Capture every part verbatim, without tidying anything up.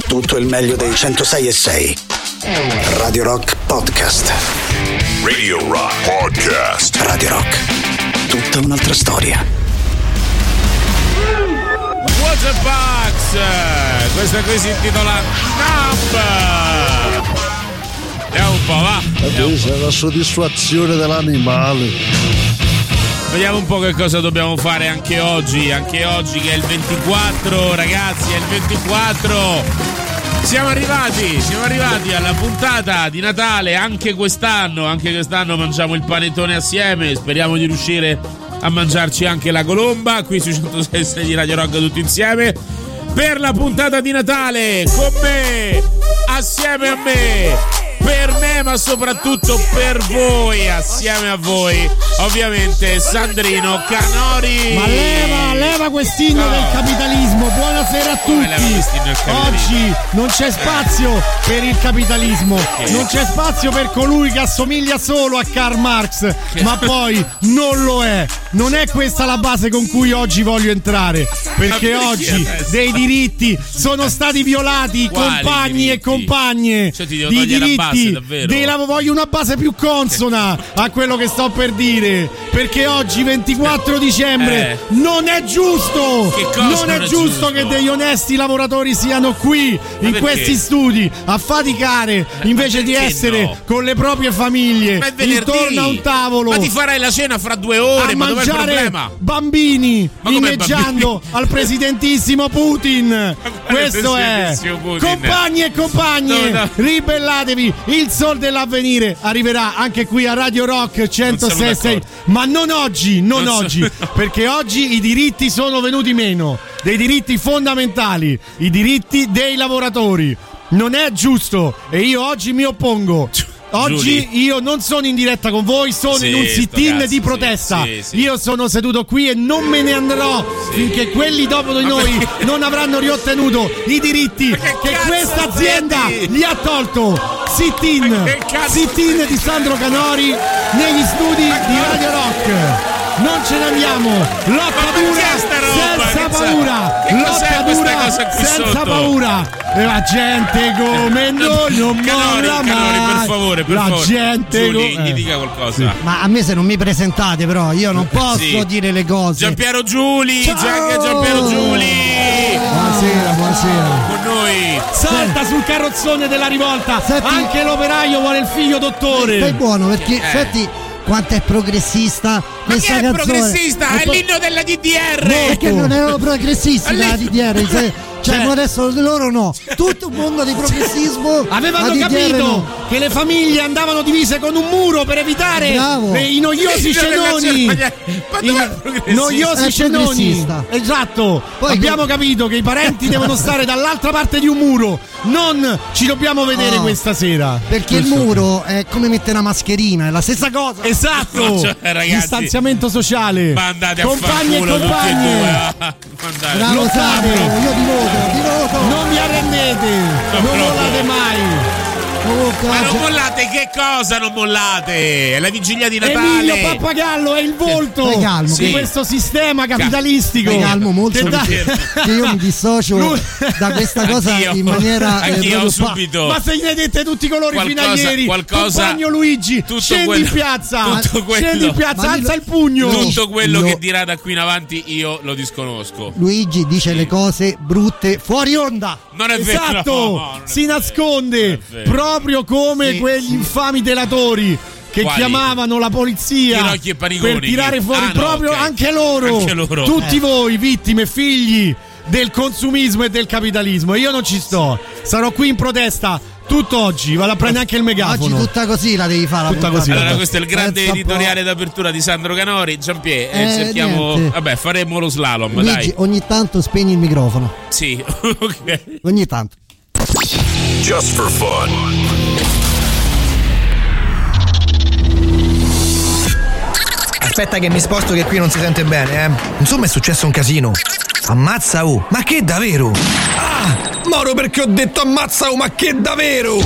tutto il meglio dei centosei e sei. Radio Rock Podcast. Radio Rock Podcast. Radio Rock. Tutta un'altra storia. What's a Box? Questa qui si intitola Numb. Andiamo un po', va. Questa è la soddisfazione dell'animale. Vediamo un po' che cosa dobbiamo fare anche oggi. Anche oggi che è il ventiquattro, ragazzi, è il ventiquattro. Siamo arrivati, siamo arrivati alla puntata di Natale anche quest'anno. Anche quest'anno mangiamo il panettone assieme. Speriamo di riuscire a mangiarci anche la colomba qui su centosei e sei di Radio Rock tutti insieme per la puntata di Natale con me, assieme a me, per me ma soprattutto per voi, assieme a voi ovviamente Sandrino Canori. Ma leva, leva quest'inno no. del capitalismo. Buonasera a tutti. Oggi non c'è spazio per il capitalismo, che? non c'è spazio per colui che assomiglia solo a Karl Marx, che? ma poi non lo è. Non è questa la base con cui oggi voglio entrare, perché oggi dei diritti sono stati violati. Quali compagni diritti? e compagne cioè, ti devo di diritti base, dei lav- voglio una base più consona a quello che sto per dire, perché oggi ventiquattro dicembre eh. non è giusto non è giusto, giusto che degli onesti lavoratori siano qui ma in perché? questi studi a faticare invece di essere no? con le proprie famiglie intorno a un tavolo. Ma ti farai la cena fra due ore, a ma dov'è il problema? Bambini ma inneggiando bambini? al presidentissimo Putin. Questo è Putin. Compagni e compagne, no, no. ribellatevi. Il sol dell'avvenire arriverà anche qui a Radio Rock centosei e sei, ma non oggi, non, non oggi, so, perché oggi i diritti sono venuti meno, dei diritti fondamentali, i diritti dei lavoratori. Non è giusto e io oggi mi oppongo. Oggi io non sono in diretta con voi, sono sì, in un sit-in di protesta. Sì, sì, sì. Io sono seduto qui e non me ne andrò sì. finché quelli dopo di noi non avranno riottenuto i diritti che, che questa azienda vedi? gli ha tolto. Sit-in, sit-in di Sandro Canori negli studi di Radio Rock. Non ce ne andiamo, lotta dura senza paura, lotta dura senza paura. E la gente come noi non molla mai. Per favore, per la favore. gente Giuli, go- gli eh. dica qualcosa. Ma a me se non mi presentate però io non posso sì. dire le cose. Giampiero Giuli, Già- Giampiero Giuli. Buonasera, buonasera. Con noi. Salta sul carrozzone della rivolta. Senti, anche l'operaio vuole il figlio dottore. Stai buono perché eh. senti quanto è progressista questa Ma che è canzone. progressista? È, è po- l'inno della D D R. No, perché non erano progressisti la D D R. Cioè, cioè adesso loro no. Tutto un mondo di progressismo. Avevano capito no. che le famiglie andavano divise con un muro per evitare Bravo. i noiosi cenoni. Ma dove I noiosi cenoni. Esatto. Poi Abbiamo con... capito che i parenti devono stare dall'altra parte di un muro. Non ci dobbiamo vedere oh, questa sera. Perché Questo. il muro è come mettere una mascherina, è la stessa cosa. Esatto. Cioè, ragazzi, distanziamento sociale. Ma andate compagni a e compagne. Bravo Sandro, io ti voto, ti voto. Non vi arrendete. No, non mollate mai. Oh, ma non mollate che cosa non mollate? È la vigilia di Natale. Emilio Pappagallo è il volto Stai calmo, sì. di questo sistema capitalistico. Stai calmo molto da... che io mi dissocio Lui... da questa cosa anch'io. in maniera anch'io eh, subito. Ma se ne dette tutti i colori qualcosa, fino a ieri. Qualcosa, compagno Luigi, scendi quello, in piazza. quello, scendi in piazza, alza lo, il pugno. Tutto quello lo, che dirà da qui in avanti io lo disconosco. Luigi dice sì. le cose brutte fuori onda. Non è esatto. vero. No, no, si nasconde proprio come sì, quegli sì. infami delatori che Quali? chiamavano la polizia per tirare fuori ah, proprio no, okay. anche, loro, anche loro tutti eh. voi vittime figli del consumismo e del capitalismo. Io non ci sto, sarò qui in protesta tutto oggi, vado a prendere anche il megafono. Oggi tutta così la devi fare. Tutta così. Allora questo è il grande Pensa editoriale d'apertura di Sandro Canori. Giampier, eh, eh, cerchiamo niente. Vabbè, faremo lo slalom. Luigi, dai. ogni tanto spegni il microfono. Sì, ok. Ogni tanto. Just for fun. Aspetta che mi sposto che qui non si sente bene, eh. Insomma è successo un casino. Ammazza oh, ma che davvero? Ah, moro perché ho detto ammazza oh, ma che davvero?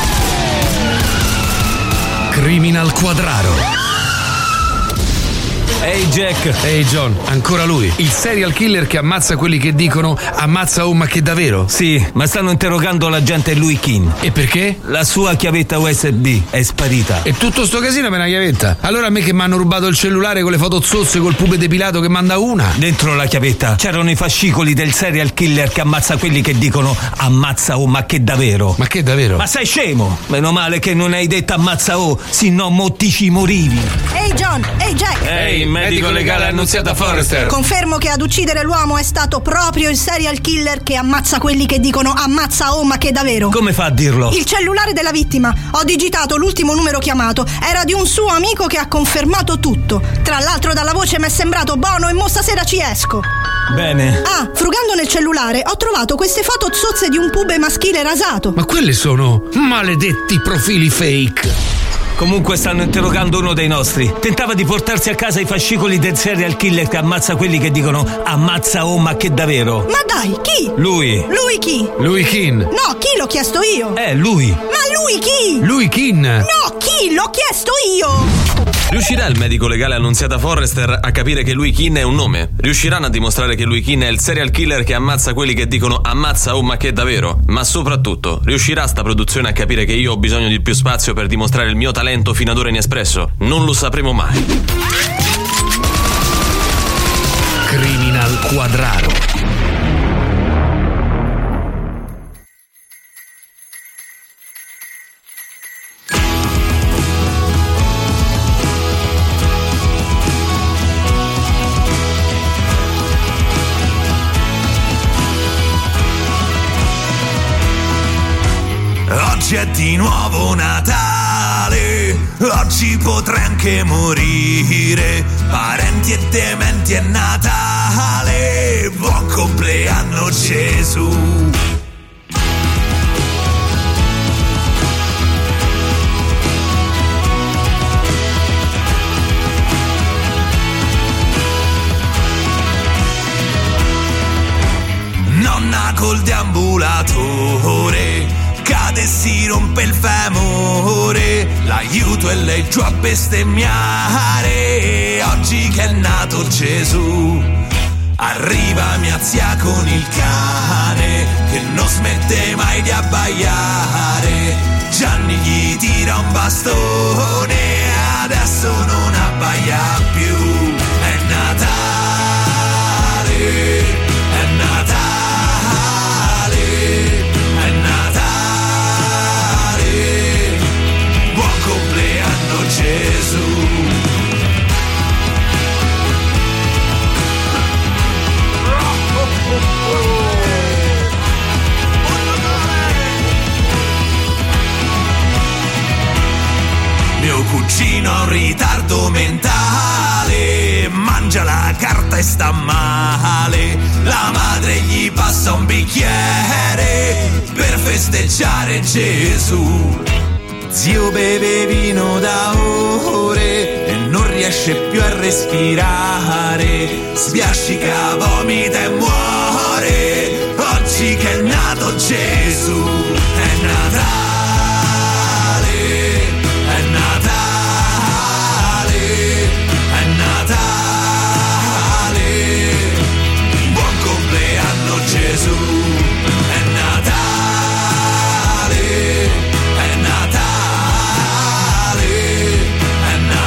Criminal Quadraro. Ehi hey Jack. Ehi hey John, ancora lui. Il serial killer che ammazza quelli che dicono ammazza oh ma che davvero? Sì, ma stanno interrogando l'agente Louis Keane. E perché? La sua chiavetta U S B è sparita. E tutto sto casino per una chiavetta? Allora a me che mi hanno rubato il cellulare con le foto zozze col pube depilato che manda una? Dentro la chiavetta c'erano i fascicoli del serial killer che ammazza quelli che dicono ammazza oh ma che davvero. Ma che davvero? Ma sei scemo? Meno male che non hai detto ammazza oh, se no mo ti ci morivi. Ehi John, ehi Jack. Ehi, medico legale Annunziata Forrester. Confermo che ad uccidere l'uomo è stato proprio il serial killer che ammazza quelli che dicono ammazza oh ma che davvero. Come fa a dirlo? Il cellulare della vittima. Ho digitato l'ultimo numero chiamato. Era di un suo amico che ha confermato tutto. Tra l'altro dalla voce mi è sembrato buono e mo stasera ci esco. Bene. Ah, frugando nel cellulare ho trovato queste foto zozze di un pube maschile rasato. Ma quelle sono maledetti profili fake. Comunque stanno interrogando uno dei nostri. Tentava di portarsi a casa i fascicoli del serial killer che ammazza quelli che dicono ammazza oh ma che davvero. Ma dai, chi? Lui. Lui chi? Louis Keane. No, chi l'ho chiesto io? Eh, lui. Ma lui chi? Louis Keane. No, chi? L'ho chiesto io! Riuscirà il medico legale Annunziata Forrester a capire che Louis Keane è un nome? Riusciranno a dimostrare che Louis Keane è il serial killer che ammazza quelli che dicono ammazza oh ma che davvero? Ma soprattutto, riuscirà sta produzione a capire che io ho bisogno di più spazio per dimostrare il mio talento fino ad ora inespresso? Non lo sapremo mai. Criminal Quadraro. Oggi è di nuovo Natale, oggi potrei anche morire. Parenti e dementi è Natale, buon compleanno Gesù. Nonna col deambulatore cade e si rompe il femore, l'aiuto e lei giù a bestemmiare. Oggi che è nato Gesù, arriva mia zia con il cane che non smette mai di abbaiare. Gianni gli tira un bastone, adesso non abbaia più. È Natale, è Natale. Gesù. Mio cugino ha un ritardo mentale, mangia la carta e sta male. La madre gli passa un bicchiere per festeggiare Gesù. Zio beve vino da ore e non riesce più a respirare, sbiascica, vomita e muore. Oggi che è nato Gesù, è Natale, è Natale, è Natale. Buon compleanno Gesù, è Natale, è Natale.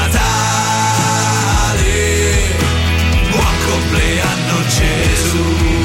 Gesù.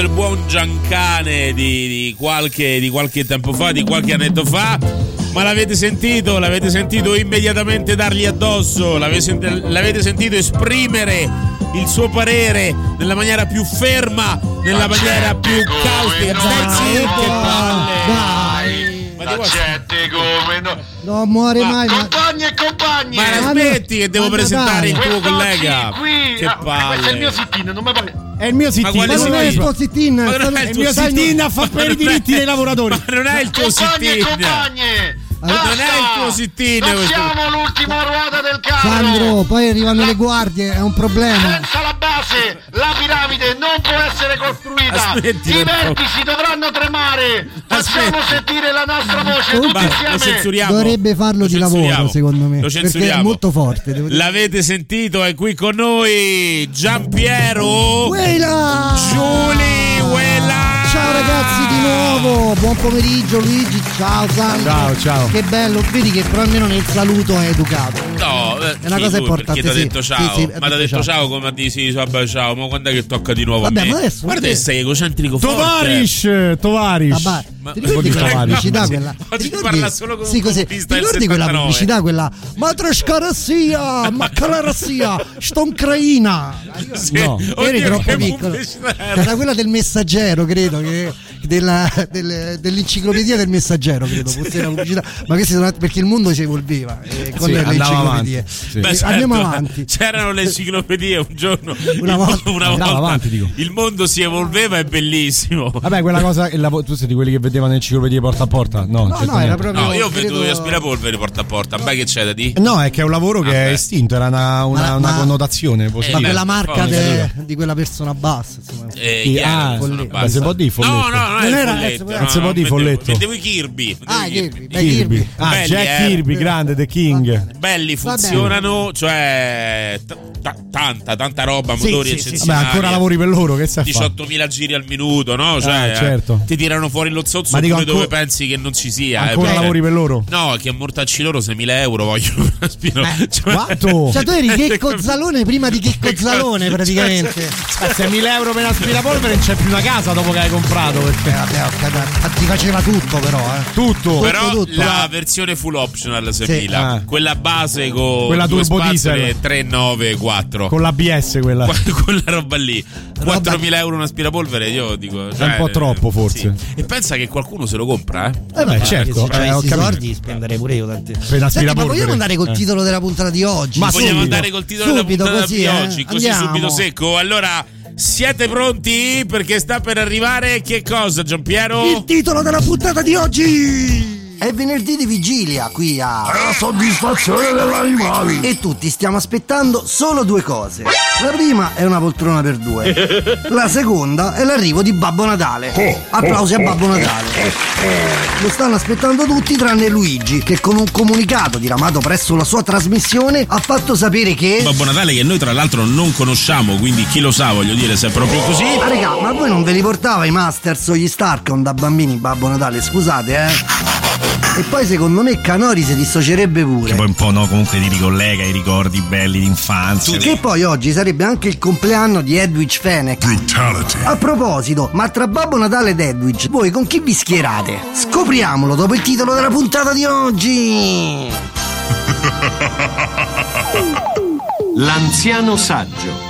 del buon Giancane di, di, qualche, di qualche tempo fa, di qualche annetto fa. Ma l'avete sentito? L'avete sentito immediatamente dargli addosso? L'avete, l'avete sentito esprimere il suo parere nella maniera più ferma, nella maniera più caustica? Stai zitto, che palle! Dai! La gente come no. Non muore ma mai. Compagni e compagni. Ma aspetti che devo presentare il tuo collega. Qui, che palle. Questo è il mio sit-in, non mi pare. È il mio sit-in. Ma non è il tuo sit-in. Ma non è il il tuo mio sit-in a fa per i diritti dei lavoratori. Ma non è il tuo sit-in. Non è il tuo sit-in. Non siamo l'ultima ruota del carro. Sandro, poi arrivano le guardie, è un problema. Senza la base la piramide non può essere costruita. Aspetti, I però. vertici dovranno tremare. Facciamo Aspetti. sentire la nostra voce Comunque, tutti Lo insieme. censuriamo. Dovrebbe farlo Lo di censuriamo. lavoro, secondo me. Lo Perché censuriamo. è molto forte. Devo dire. L'avete sentito? È qui con noi Giampiero Uela! Giuli Uela. Ciao ragazzi di nuovo, buon pomeriggio Luigi, ciao Sandro. Ciao, ciao. Che bello, vedi che però almeno nel saluto è educato. No, eh, È una sì, cosa lui, importante, perché ti ha sì. detto ciao, Sì, sì, ha ma ti ha detto detto ciao. ciao come a dire sì, vabbè ciao, ma quando è che tocca di nuovo Vabbè, a me? ma adesso Guarda che perché- sei egocentrico forte. Tovarish, Tovarish. Vabbè, Ma- ti ricordi Ma- quella ma- pubblicità oggi- quella? oggi ti parla solo con sì, un così. Ti comunista del ricordi quella settantanove? pubblicità quella? Ma trascarassia, ma calarassia, sto ucraina. Sì. No. Eri Oddio, troppo che piccolo. pubblicità era? Era quella del Messaggero, credo che della, del, dell'enciclopedia del Messaggero, credo fosse una pubblicità. Ma questi sono perché il mondo si evolveva eh, con Sì, le andava enciclopedie. avanti. Sì. Beh, Eh, certo, Andiamo avanti. C'erano le enciclopedie un giorno. Una il volta. mo- una Andava volta avanti, dico. il mondo si evolveva, è bellissimo. Vabbè, quella cosa, il lavo- tu sei di quelli che vedevano enciclopedie porta a porta? No, No, certo no, era niente. proprio. No, io ho credo- venduto gli aspirapolveri porta a porta. Beh, che c'è da dire? No, è che è un lavoro che Vabbè. è estinto, era una, una, Ma- una ma- connotazione Eh, Ma positiva. quella marca Poi- de- di quella persona bassa, insomma. Eh, Sì, chi era? ah, Sono Folletto. basta. Beh, se può dire folletto. No, no, no, Non è il era- folletto, non no, si può no, dire vendevo- folletto. Vendevo i Kirby. vendevo Ah, i Kirby. Beh, Kirby. Kirby. Ah, Belli, Jack eh. Kirby, grande, The Va King. bene. Belli, Va bene. funzionano, cioè t- t- tanta, tanta roba, Sì, motori sì, sì. Vabbè, eccezionali. ancora lavori per loro, che sai fare? diciottomila giri al minuto, no? Cioè, Ah, certo. eh, ti tirano fuori lo zozzo Ma dico, pure dove ancora- pensi che non ci sia. Ancora eh, perché- lavori per loro? No, che a mortacci loro seimila euro vogliono una spino. Cioè- Quanto? Cioè, tu eri Checco Zalone prima di Checco Zalone, praticamente. Eh, seimila euro per aspirapolvere non c'è più una casa dopo che hai comprato. Perché... Eh, vabbè, ok, dai, ti faceva tutto, però, eh. Tutto. Però tutto. la versione full optional seimila, Sì. Ah. quella base con Quella due turbo spazzole, diesel. tre, nove, quattro. Con l'A B S quella. Quella roba lì, quattromila euro un aspirapolvere, io dico. Cioè, un po' troppo, forse. sì. E pensa che qualcuno se lo compra, eh? Eh beh, certo. Se eh, ho avessi capito. soldi spenderei pure io tanti. Per Senti, ma aspirapolvere. vogliamo andare col Eh. titolo della puntata di oggi? Ma subito. vogliamo andare col titolo Subito, della puntata così, di eh? oggi, così Andiamo. subito secco. Allora, siete pronti? Perché sta per arrivare che cosa, Giampiero? Il titolo della puntata di oggi! È venerdì di vigilia qui a La soddisfazione degli animali. E tutti stiamo aspettando solo due cose. La prima è una poltrona per due. La seconda è l'arrivo di Babbo Natale. Applausi a Babbo Natale. Lo stanno aspettando tutti tranne Luigi, che con un comunicato diramato presso la sua trasmissione ha fatto sapere che... Babbo Natale che noi tra l'altro non conosciamo, quindi chi lo sa, voglio dire, se è proprio così. Ah, raga, ma voi non ve li portava i Masters o gli Starcon da bambini Babbo Natale? Scusate, eh? E poi secondo me Canori si dissocierebbe pure. Che poi un po' no, comunque ti ricollega ai ricordi belli d'infanzia. Che poi oggi sarebbe anche il compleanno di Edwidge Fenech. Brutality. A proposito, ma tra Babbo Natale ed Edwidge, voi con chi vi schierate? Scopriamolo dopo il titolo della puntata di oggi. L'anziano saggio.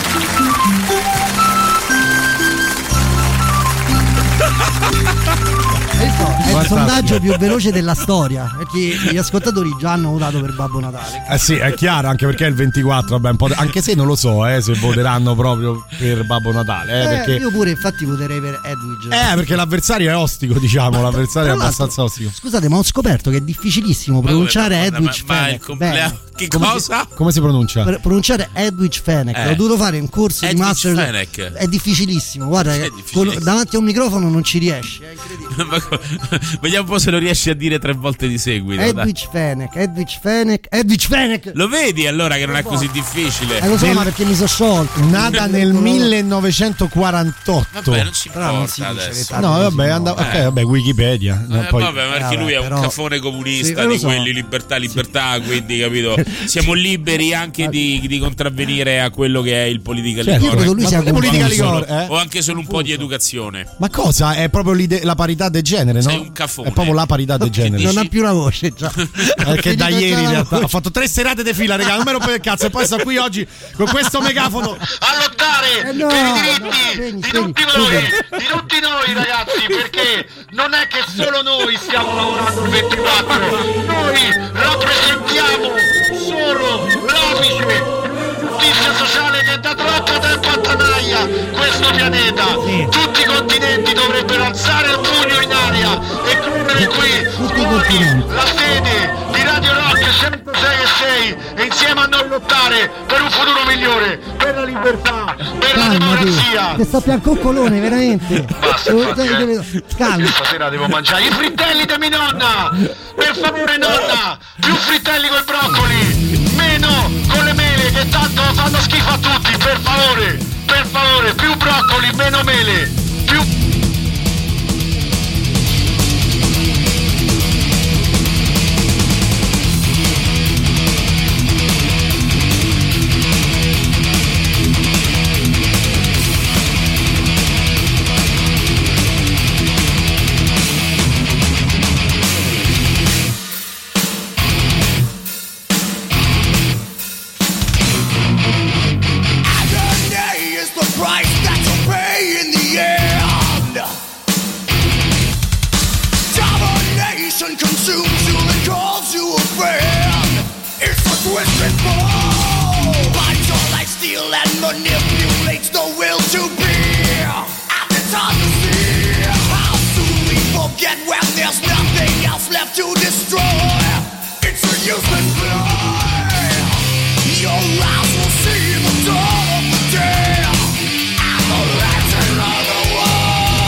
È il sondaggio più veloce della storia, perché gli ascoltatori già hanno votato per Babbo Natale. Eh sì, è chiaro, anche perché è il ventiquattro, vabbè, un po', anche se non lo so eh, se voteranno proprio per Babbo Natale. Eh, Eh, perché... Io pure infatti voterei per Edwidge. Eh, perché l'avversario è ostico, diciamo, l'avversario è Tra l'altro, abbastanza ostico. Scusate, ma ho scoperto che è difficilissimo pronunciare Ma- Edwidge ma- ma il Fenech. compleanno- Bene. che Come si- cosa? Come si pronuncia? Per pronunciare Edwidge Fenech, Eh. ho dovuto fare un corso di Edwidge master. Fenech. È difficilissimo, guarda, È che difficilissimo. con- davanti a un microfono non ci riesci. È incredibile. Ma co- Vediamo un po' se lo riesci a dire tre volte di seguito. Edwidge Fenech, Edwidge Fenech, Edwidge Fenech. Lo vedi allora che non è così difficile? Eh, lo so, Nel... ma perché mi sono sciolto. Nata nel millenovecentoquarantotto. Vabbè, non ci importa non si adesso. No, vabbè, and- ok, eh. vabbè, Wikipedia. No, eh, poi... vabbè, perché eh, lui è però... un cafone comunista sì, di so. quelli, libertà, libertà, sì. Quindi, capito? Siamo liberi anche di, di contravvenire a quello che è il politically certo, correct. Lui sia politically solo, eh? o anche solo un po' di educazione. Ma cosa? È proprio la parità de genere, Sei no? un cafone. È proprio la parità de genere. Non ha più la voce già. Perché da ieri in realtà ho fatto tre serate di fila, raga, non me lo per il cazzo. E poi sto qui oggi con questo megafono a lottare eh no, per i diritti no, di tutti noi, di tutti noi ragazzi, perché non è che solo noi stiamo lavorando il ventiquattro, noi rappresentiamo solo l'apice giustizia sociale che da troppo tempo attanaglia questo pianeta. Sì. Tutti i continenti dovrebbero alzare il pugno in aria e correre qui con la sede di Radio Rock centosei e sei e insieme a noi lottare per un futuro migliore, per la libertà, per calma, la democrazia. Che sta piancoccolone, veramente. Basta, infatti, eh. Calma. Stasera devo mangiare i frittelli di mia nonna. Per favore nonna, più frittelli col broccoli, meno con le mele che tanto fanno schifo a tutti. Per favore, per favore, più broccoli, meno mele. Più consumes you and calls you a friend. It's a twisted ball. Binds your life, steal and manipulates the will to be. And it's hard to see how soon we forget when there's nothing else left to destroy. It's a useless play. Your eyes will see the dawn of the day and the legend of the world.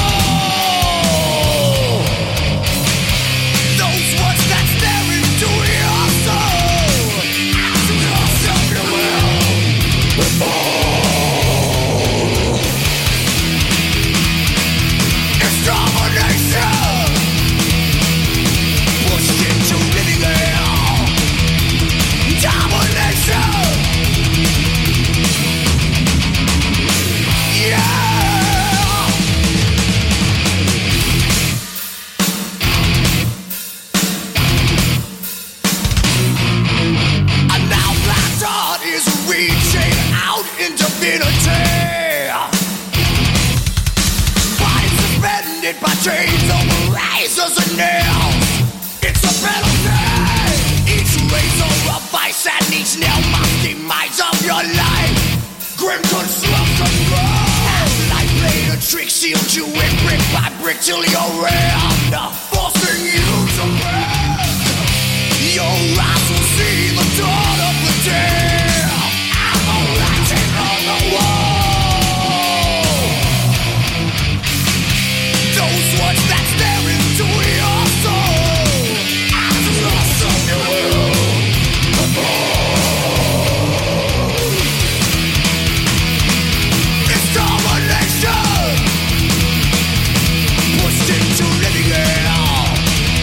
By chains over razors and nails. It's a penalty. Each razor of vice and each nail marks demise of your life. Grim construction grows. Life played a trick, sealed you in brick by brick till you're rammed, forcing you to bend. Your eyes will see the dawn of the day and the writing on the wall. Those words that stare into your soul as lost of your will. It's domination pushed into living hell.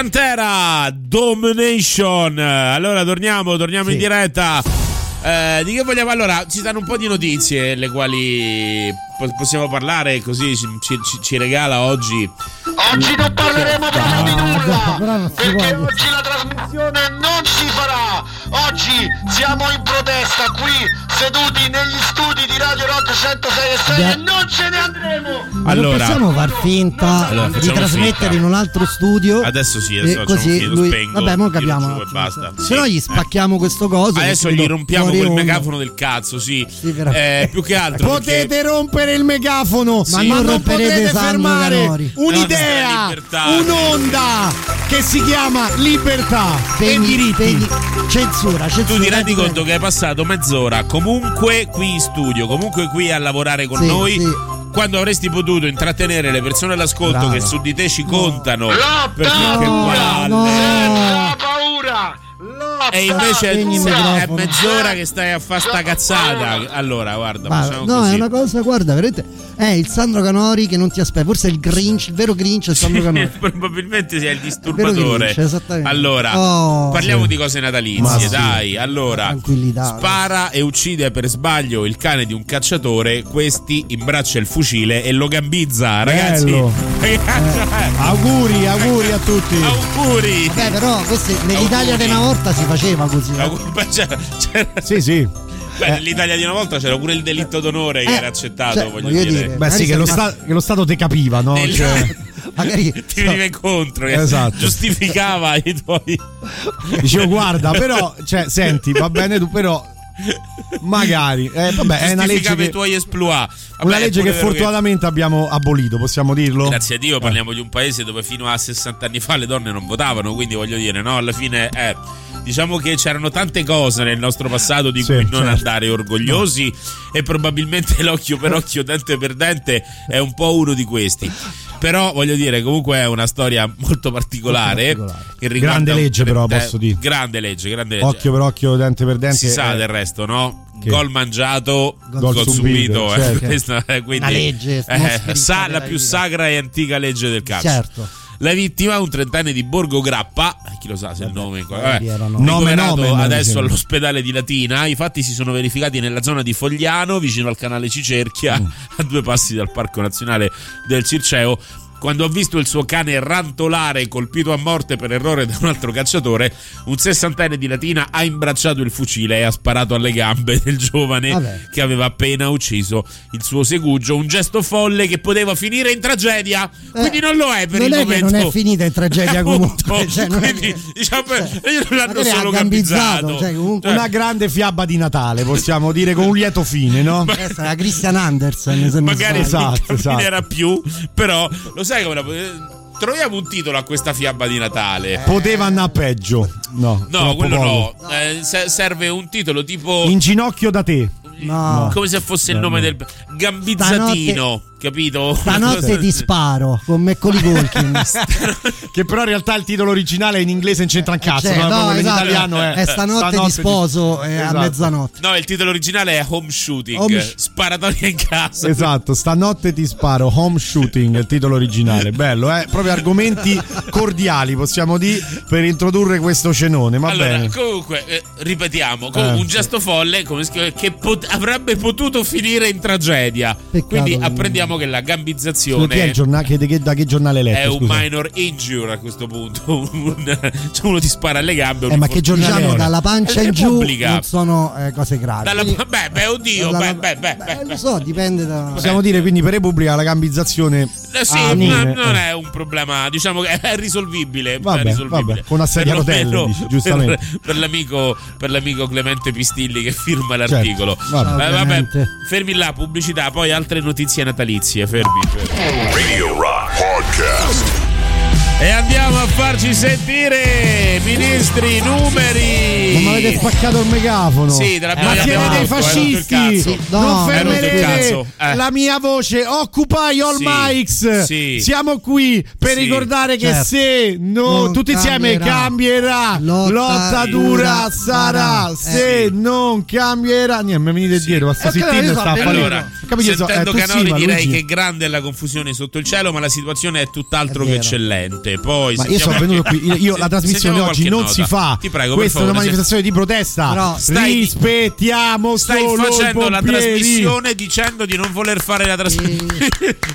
Pantera Domination. Allora torniamo, torniamo sì. in diretta. Eh, di che vogliamo? Allora, ci danno un po' di notizie, le quali possiamo parlare, così ci, ci, ci regala oggi. Oggi non parleremo proprio di nulla, perché oggi la trasmissione non si farà. Oggi siamo in protesta qui, seduti negli studi di Radio Rock centosei e sei e non ce ne andremo. Allora, non possiamo far finta allora, di trasmettere finta. in un altro studio. Adesso sì, adesso così lo lui, spengo. vabbè, mo capiamo. E basta. Se no gli spacchiamo eh. questo coso. Adesso gli rompiamo quel onda. megafono del cazzo, sì. sì eh, più che altro potete perché... rompere il megafono, sì. ma, ma non potete fermare Canori. un'idea, no, un'onda che si chiama libertà e diritti. Censura, censura. Tu ti rendi conto che hai passato mezz'ora comunque qui in studio, comunque qui a lavorare con sì, noi. Sì. Quando avresti potuto intrattenere le persone all'ascolto Bravo. che su di te ci contano no. perché no, che no, palle no. senza paura lotta. E invece è mezz'ora che stai a fare sta cazzata. Allora guarda, Ma, facciamo no così. È una cosa, guarda, veramente è il Sandro Canori che non ti aspetta. Forse è il Grinch, il vero Grinch è il Sandro Canori. Probabilmente sia il disturbatore. Grinch, esattamente. Allora oh, parliamo sì. di cose natalizie, sì. dai. Allora spara e uccide per sbaglio il cane di un cacciatore. Questi imbraccia il fucile e lo gambizza. Ragazzi, eh, auguri, auguri a tutti. Auguri. Beh, però questi, nell'Italia di una volta si faceva così. Eh? C'era, c'era... Sì, sì. Beh, nell'Italia di una volta c'era pure il delitto d'onore che eh, era accettato, cioè, voglio, voglio dire. dire. Beh, sì, che lo, sta- che lo Stato te capiva, no? Nel... Cioè... Magari ti veniva incontro, esatto. giustificava i tuoi. Dicevo, guarda, però, cioè, senti, va bene tu, però. Magari, eh, vabbè, è una legge che, i tuoi esploit. Vabbè, una legge che fortunatamente che... abbiamo abolito, possiamo dirlo. Grazie a Dio, parliamo eh. di un paese dove fino a sessanta anni fa le donne non votavano, quindi voglio dire, no, alla fine eh, diciamo che c'erano tante cose nel nostro passato di sì, cui non certo. andare orgogliosi no. e probabilmente l'occhio per occhio, dente per dente è un po' uno di questi. Però voglio dire, comunque è una storia molto particolare, molto particolare. Che grande legge però eh, posso dire. Grande legge, grande legge. Occhio per occhio, dente per dente. Si sa eh. del resto, no? Che? Gol mangiato, gol, gol subito, subito eh. certo. Questa è quindi, una legge eh, sa, la più sacra e antica legge del calcio. Certo. La vittima, un trentenne di Borgo Grappa, chi lo sa se il nome, vabbè, nome, ricoverato nome adesso all'ospedale di Latina. I fatti si sono verificati nella zona di Fogliano, vicino al canale Cicerchia, mm. a due passi dal Parco Nazionale del Circeo. Quando ha visto il suo cane rantolare colpito a morte per errore da un altro cacciatore, un sessantenne di Latina ha imbracciato il fucile e ha sparato alle gambe del giovane Vabbè. che aveva appena ucciso il suo segugio. Un gesto folle che poteva finire in tragedia, eh, quindi non lo è per non il è momento. Che non è finita in tragedia comunque. Cioè, quindi che... diciamo, cioè, non l'hanno solo gambizzato. Cioè, comunque... Una grande fiaba di Natale, possiamo dire, con un lieto fine, no? Ma... Questa era Christian Andersen. Se magari esatto, non camminerà esatto. più, però lo sai come la... Troviamo un titolo a questa fiaba di Natale. Eh. Poteva andare peggio. No, no quello poco. no. Eh, serve un titolo tipo In ginocchio da te. No. Come se fosse il nome del Gambizzatino, Stanotte... capito? Stanotte ti sparo con Macaulay Culkin. Che però in realtà il titolo originale in inglese non c'entra un cazzo, cioè, no? No, in esatto. italiano è, è Stanotte, stanotte ti sposo di... esatto. a mezzanotte. No, il titolo originale è Home Shooting, home... sparatoria in casa. Esatto, Stanotte ti sparo, Home Shooting, il titolo originale. Bello, eh? Proprio argomenti cordiali, possiamo dire, per introdurre questo cenone, va allora, bene. Comunque, eh, ripetiamo, comunque, eh. un gesto folle come scrive, che pot- avrebbe potuto finire in tragedia. Peccato. Quindi apprendiamo che la gambizzazione Chi è il giornale, che, che, da che giornale hai letto? È scusa? un minor injury a questo punto. un, cioè uno ti spara alle gambe. Eh, ma che giornale diciamo, dalla pancia in giù non sono eh, cose gravi. Dalla, quindi, beh, beh, oddio, dalla, beh, beh, beh, beh, lo so, dipende da. Possiamo beh. dire quindi per Repubblica la gambizzazione. Eh, sì, ah, ma eh. non è un problema, diciamo che è risolvibile. Vabbè, è risolvibile. Vabbè, con una sedia a rotelle, dici, giustamente. Per, per, l'amico, per l'amico Clemente Pistilli che firma l'articolo. Certo, vabbè. Eh, vabbè, fermi là, pubblicità, poi altre notizie natalizie. Fermi. fermi. Radio Rock Podcast. E andiamo a farci sentire, ministri, numeri. Non mi avete spaccato il megafono. Sì, te l'abbiamo ma siete dei fascisti. No, non fermerete eh. la mia voce. Occupy all sì, mics. Sì. Siamo qui per sì, ricordare che certo. se no, tutti insieme cambierà, lotta, lotta dura sarà. Eh. Se eh. non cambierà, niente, mi venite sì. dietro. Basta okay, zittire, sta allora, sentendo eh, Canori sì, direi Luigi. che grande è la confusione sotto il cielo, ma la situazione è tutt'altro è che eccellente. Poi ma io sono venuto venuto qui. Io, io la trasmissione oggi non nota. si fa. Ti prego, questa per è una favore, manifestazione di protesta. Però stai, rispettiamo stai solo facendo i la pompieri. trasmissione dicendo di non voler fare la trasmissione.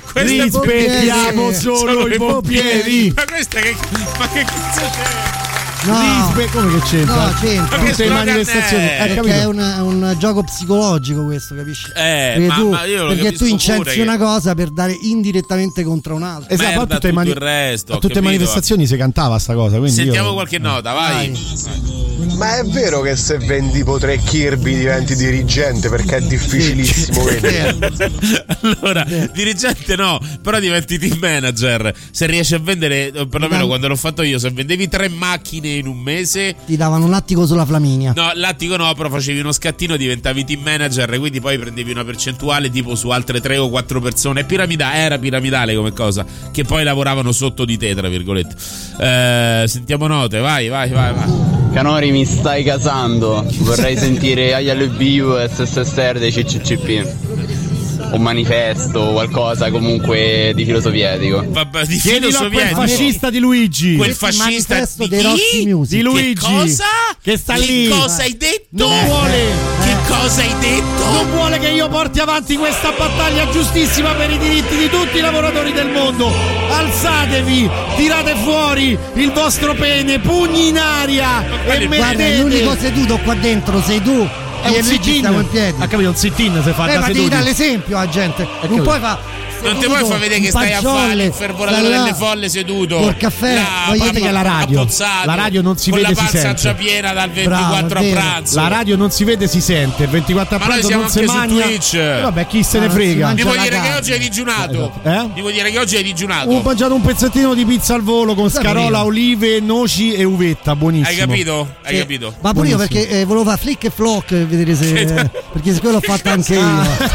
Rispettiamo solo i pompieri. Ma questa che ma che cazzo c'è? No, Rispe- come che c'entra? No, c'entra. Tutte le manifestazioni. è? Eh, Perché è un, è un gioco psicologico questo, capisci? Eh, perché ma, tu, ma io lo perché tu capisco incensi pure che- una cosa per dare indirettamente contro un'altra. Esatto, Merda, poi a tutte, le tutto mani- il resto, a ho tutte le capito. manifestazioni si cantava sta cosa. Quindi Sentiamo io... qualche nota, vai. Ma è vero che se vendi tipo tre Kirby diventi dirigente, perché è difficilissimo vendere. Allora, dirigente no, però diventi team manager. Se riesci a vendere, perlomeno Dan- quando l'ho fatto io, se vendevi tre macchine in un mese. Ti davano un attico sulla Flaminia. No, l'attico no, però facevi uno scattino, diventavi team manager, quindi poi prendevi una percentuale tipo su altre tre o quattro persone. Piramida- era piramidale come cosa, che poi lavoravano sotto di te, tra virgolette. Eh, sentiamo note, vai, vai, vai, vai. Canori, mi stai casando. Vorrei sentire I L B U e S S S R dei C C C P. Un manifesto, qualcosa comunque di filo sovietico. Vabbè, di Chiedilo filo a quel sovietico. fascista di Luigi. Quel Questo è il fascista manifesto di dei chi? Roxy Music. Di Luigi. Che cosa? Che sta che lì. cosa hai detto? Non vuole. Che cosa hai detto? Non vuole che io porti avanti questa battaglia giustissima per i diritti di tutti i lavoratori del mondo. Alzatevi, tirate fuori il vostro pene, pugni in aria e Guarda, mettete. l'unico seduto qua dentro sei tu. È un sit-in. Stiamo in piedi. Ha capito, un sit-in se fa Eh, da ma devi seduti. dare l'esempio alla gente. Non puoi fare. Non ti puoi far vedere che stai a fare l'infervoratore delle folle seduto col caffè, là, voglio papà, dire che la radio, appozzato, la radio non si con vede, la si panza sente. già piena dal ventiquattro Bravo, a è vero. pranzo. La radio non si vede, si sente. Il ventiquattro a Ma noi pranzo siamo non si anche su mangia. Twitch. Eh, vabbè, chi se Ma ne non si frega. mangia Mi vuoi la dire che carne. oggi hai digiunato? Eh? Mi vuoi dire che oggi hai digiunato? Ho mangiato un pezzettino di pizza al volo con scarola, olive, noci e uvetta, buonissimo. Hai capito? Hai Sì. capito? Ma pure io Buonissimo. perché eh, volevo fare flick e flock per vedere se. eh, perché se quello l'ho fatto anche io.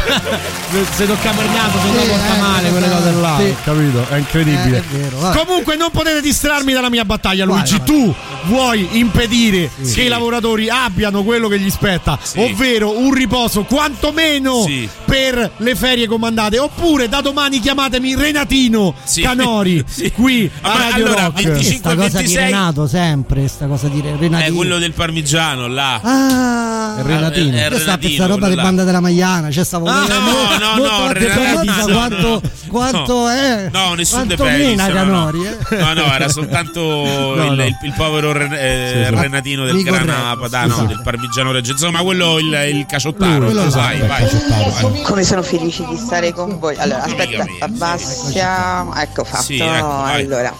Se toccamo il naso, se Sì, no porta eh, male quelle eh, cose là. sì. Capito? È incredibile. Eh, è vero, vabbè. Comunque non potete distrarmi dalla mia battaglia, Vai, Luigi. vai. Tu vuoi impedire Sì. che i lavoratori abbiano quello che gli spetta, Sì. ovvero un riposo quantomeno Sì. per le ferie comandate, oppure da domani chiamatemi Renatino Sì. Canori Sì. qui Ma a Radio allora, Rock. venticinque Sta cosa di ventisei Renato sempre, sta cosa di Renatino. È quello del parmigiano là. Ah, È Renatino. È- è questa è Renatino, questa roba quello di là. banda della Magliana, cioè stavo No, vedendo no, mo- no, molto no, anche Renatino, Penisa, no, quanto, no. quanto No. è No, nessun De quanto Pedis, mena no, Canori, no. eh? No, no, era soltanto No, il, no. il- il povero Ren- eh, Sì, sì. Renatino del Mi Grana correggo, Padano, scusate. del Parmigiano Reggiano. Insomma, quello il, il caciottaro. Quello là, vai, il vai. vai. Come sono felice di stare con voi. Allora, aspetta, mia. abbassiamo. Ecco fatto. Sì, ecco, vai. Allora,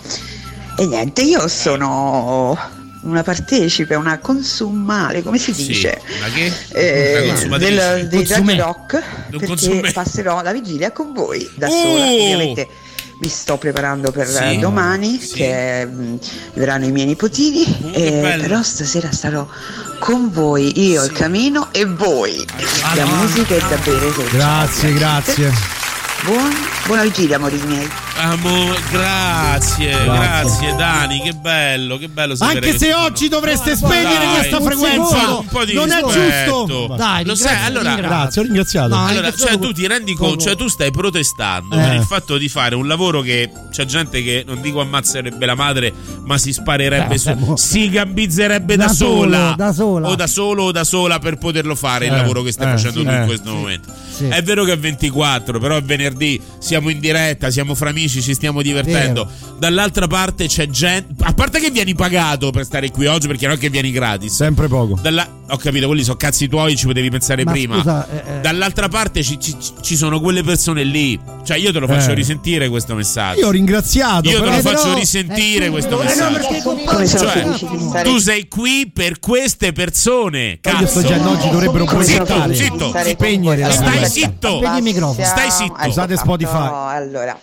e niente, io sono una partecipe, una consumale, come si Sì, dice? ma che? Eh, Una consumatrice. del, dei Consume. Radio Rock, Un perché consume. passerò la vigilia con voi da Oh! sola. Ovviamente mi sto preparando per Sì. eh, domani, Sì. che mh, verranno i miei nipotini, Uh, che eh, bello. però stasera starò con voi, io, il camino e voi. La musica è da bere che Grazie, grazie. Buon, buona vigilia, amori miei. Amo, grazie, grazie, Dani, che bello, che bello sapere Anche che se ci sono- oggi dovreste Dai, spegnere questa un frequenza. secondo, un po' di Non è rispetto. giusto. Dai, Lo sai, ringrazio, allora, ringrazio. Grazie, ho ringraziato. No, Allora, ringrazio cioè poco- tu ti rendi poco. conto, cioè tu stai protestando Eh. per il fatto di fare un lavoro che c'è gente che non dico ammazzerebbe la madre, ma si sparerebbe Eh, su, mo- si gambizzerebbe da, Da sola, solo, da sola. o da solo o da sola per poterlo fare il Eh, lavoro che stai eh, facendo sì, tu in eh, questo sì, momento. sì. È vero che è ventiquattro, però è venerdì, siamo in diretta, siamo fra amici, ci stiamo divertendo. Dall'altra parte c'è gente, a parte che vieni pagato per stare qui oggi, perché non è che vieni gratis. Sempre poco. Dalla- ho capito, quelli sono cazzi tuoi, ci potevi pensare Ma prima. scusa, eh, eh. Dall'altra parte ci, ci- ci sono quelle persone lì. Cioè, io te lo faccio Eh. risentire questo messaggio. Io ho ringraziato. Io te però- lo faccio però- risentire eh, questo no, messaggio. perché Come sono Cioè, felice di stare tu sei qui per queste persone. Io Cazzo. sto già oggi dovrebbero Come sono boicottare. felice di Zitto, stare spegnere con voi. la Stai Allora, zitto. Spegni il microfono. Stai zitto. Ecco Usate fatto. Spotify. Allora,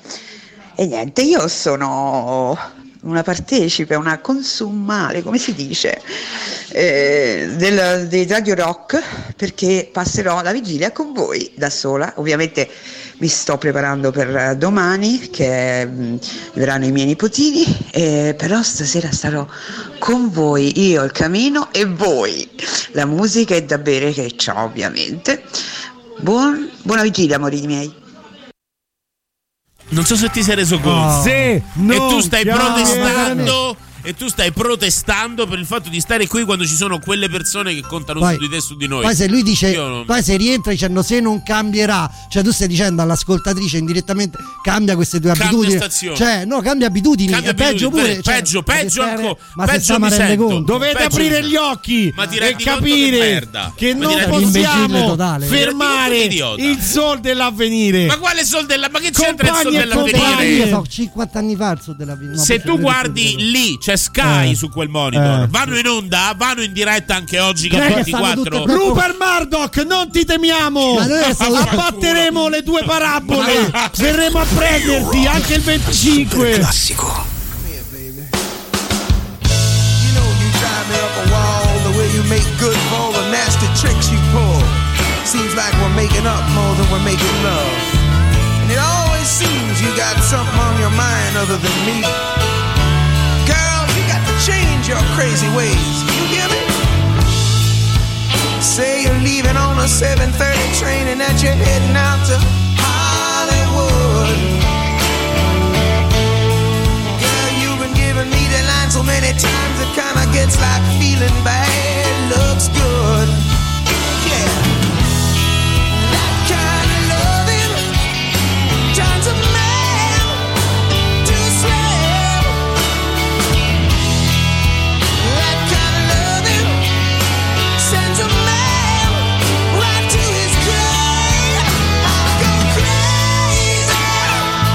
e niente, io sono una partecipe, una consumale, come si dice, eh, del, dei Radio Rock, perché passerò la vigilia con voi da sola. Ovviamente mi sto preparando per domani, che mh, verranno i miei nipotini, eh, però stasera starò con voi, io, il camino e voi. La musica è da bere che c'ho, ovviamente. Buon, buona vigilia, amori miei. Non so se ti sei reso conto. Se e non tu stai chiami- protestando e tu stai protestando per il fatto di stare qui quando ci sono quelle persone che contano poi, su di te e su di noi. Poi se lui dice, non... poi se rientra dicendo se non cambierà, cioè tu stai dicendo all'ascoltatrice indirettamente cambia queste tue cambia abitudini. Stazione. Cioè, no, cambia abitudini. Cambia è peggio abitudini, pure. Cioè, peggio, peggio ancora. Ma peggio se sta mi ma rende sento. conto. Dovete Peggio aprire mi gli occhi Ma ti e rendi conto capire che merda. che Ma non ti rendi- possiamo totale. fermare il sol dell'avvenire. Ma quale sol della Ma che c'entra il sol Compagni e dell'avvenire? compagni. Io so cinquanta anni fa il Sol della Vita. Se tu guardi lì, c'è Sky Eh. su quel monitor. Eh. Vanno in onda, vanno in diretta anche oggi che è Che stanno ventiquattro. tutte- Rupert Murdoch, non ti temiamo. Ma noi siamo- Abbatteremo le tue parabole. Verremo a prenderti anche il venticinque. Classico. You know you drive me up a wall the way you make good for all the nasty tricks you pull. Seems like we're making up more than we're making love. And it always seems you got something on your mind other than me. Girl, you got to change your crazy ways. You hear me? Say you're leaving on a seven thirty train and that you're heading out to Hollywood. Girl, you've been giving me the line so many times it kinda gets like feeling bad looks good. Yeah. That kind of loving turns a man to a slave. That kind of loving sends a man right to his grave. I'll go crazy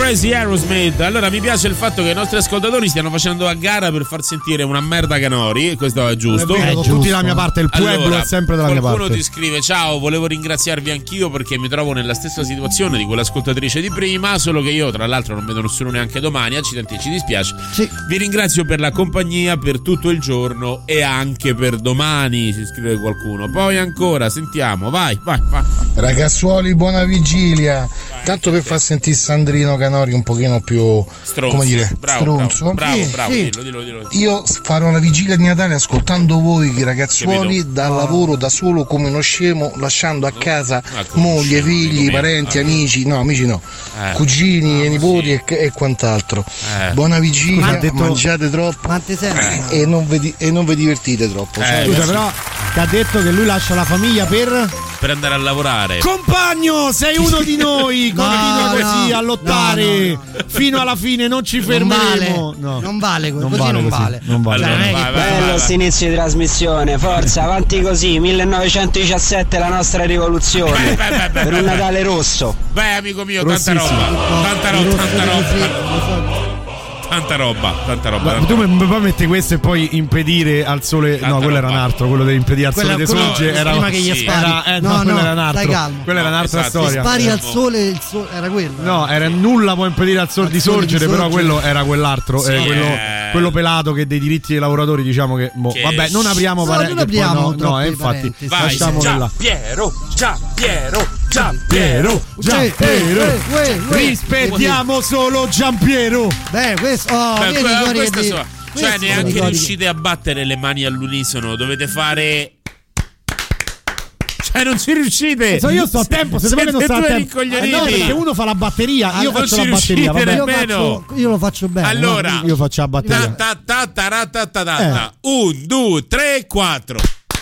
Crazy Aerosmith. Allora mi piace il fatto che i nostri ascoltatori stiano facendo a gara per far sentire una merda Canori, questo è giusto. È vero, tutti dalla mia parte, il pueblo allora, è sempre dalla mia parte. Qualcuno ti scrive: ciao, volevo ringraziarvi anch'io perché mi trovo nella stessa situazione di quell'ascoltatrice di prima, solo che io tra l'altro non vedo nessuno neanche domani, accidenti, ci dispiace. Sì. Vi ringrazio per la compagnia per tutto il giorno e anche per domani, si scrive qualcuno. Poi ancora, sentiamo, vai, vai, vai. Ragazzuoli, buona vigilia. Tanto per far sentire Sandrino Canori un pochino più Stronzo. come dire, Bravo, stronzo. bravo, Sì, bravo, sì. dillo, dillo, dillo. Io farò la vigilia di Natale ascoltando voi ragazzuoli Capito? dal lavoro da solo come uno scemo, lasciando a casa Ecco, moglie, figli, come- parenti, eh. amici, no amici no, Eh. cugini Ah, e nipoti sì. e, e quant'altro. Eh. Buona vigilia, Ma ha detto- mangiate troppo Quante sempre? e non, vi, di- e non vi divertite troppo. Eh, Ciao. Scusa, sì. però ti ha detto che lui lascia la famiglia per Per andare a lavorare. compagno, sei uno di noi, No, continua così no, a lottare no, no, no. fino alla fine, non ci Non fermeremo. vale, No. non vale, Non così vale non così, vale. non vale. Allora, Cioè, non è vai, che- vai, vai, Bello vai. sto inizio di trasmissione, forza, avanti così, millenovecentodiciassette la nostra rivoluzione, Vai, vai, vai, vai, per un vai. Natale rosso. Vai amico mio, tanta Rossissimo. roba. Tanta roba, tanta roba. Tanta roba, tanta roba. Ma tu mi mi puoi mettere questo e poi impedire al sole. Tanta No, quello era un roba. altro, quello di impedire al Quella- sole di quello- sorgere. Era prima che gli sì, spari. era- eh, no, No, quello no, era un altro. stai calmo. Quella era un'altra Esatto. storia. Spari al Eh, sole, il sole era quello. No, era nulla può impedire al sole di sole di sorgere, però sorgere. quello era quell'altro, Sì, eh, quello, eh. quello pelato che dei diritti dei lavoratori, diciamo che, boh, Che- vabbè, non apriamo No, parenti. non apriamo no, no, troppi eh, infatti, parentesi. Vai, lasciamolo là. Piero, già Piero, già Giampiero, Giampiero, Eh, eh, eh, eh, rispettiamo solo Giampiero. Beh, questo, oh, Beh, vedi que- i cori questa che di- so- Cioè questi sono i neanche cori che- riuscite a battere le mani all'unisono, dovete fare. Cioè non ci riuscite. So, io sto a tempo, se Siete voi non sta a due tempo. rincoglioniti. Eh, no, perché uno fa la batteria, io non faccio ci la batteria. riuscite Vabbè. Io, nemmeno. faccio, io lo faccio bene. Allora, no? Io faccio la batteria. Ta ta ta ta ta ta ta Eh. ta. Un, due, tre, quattro.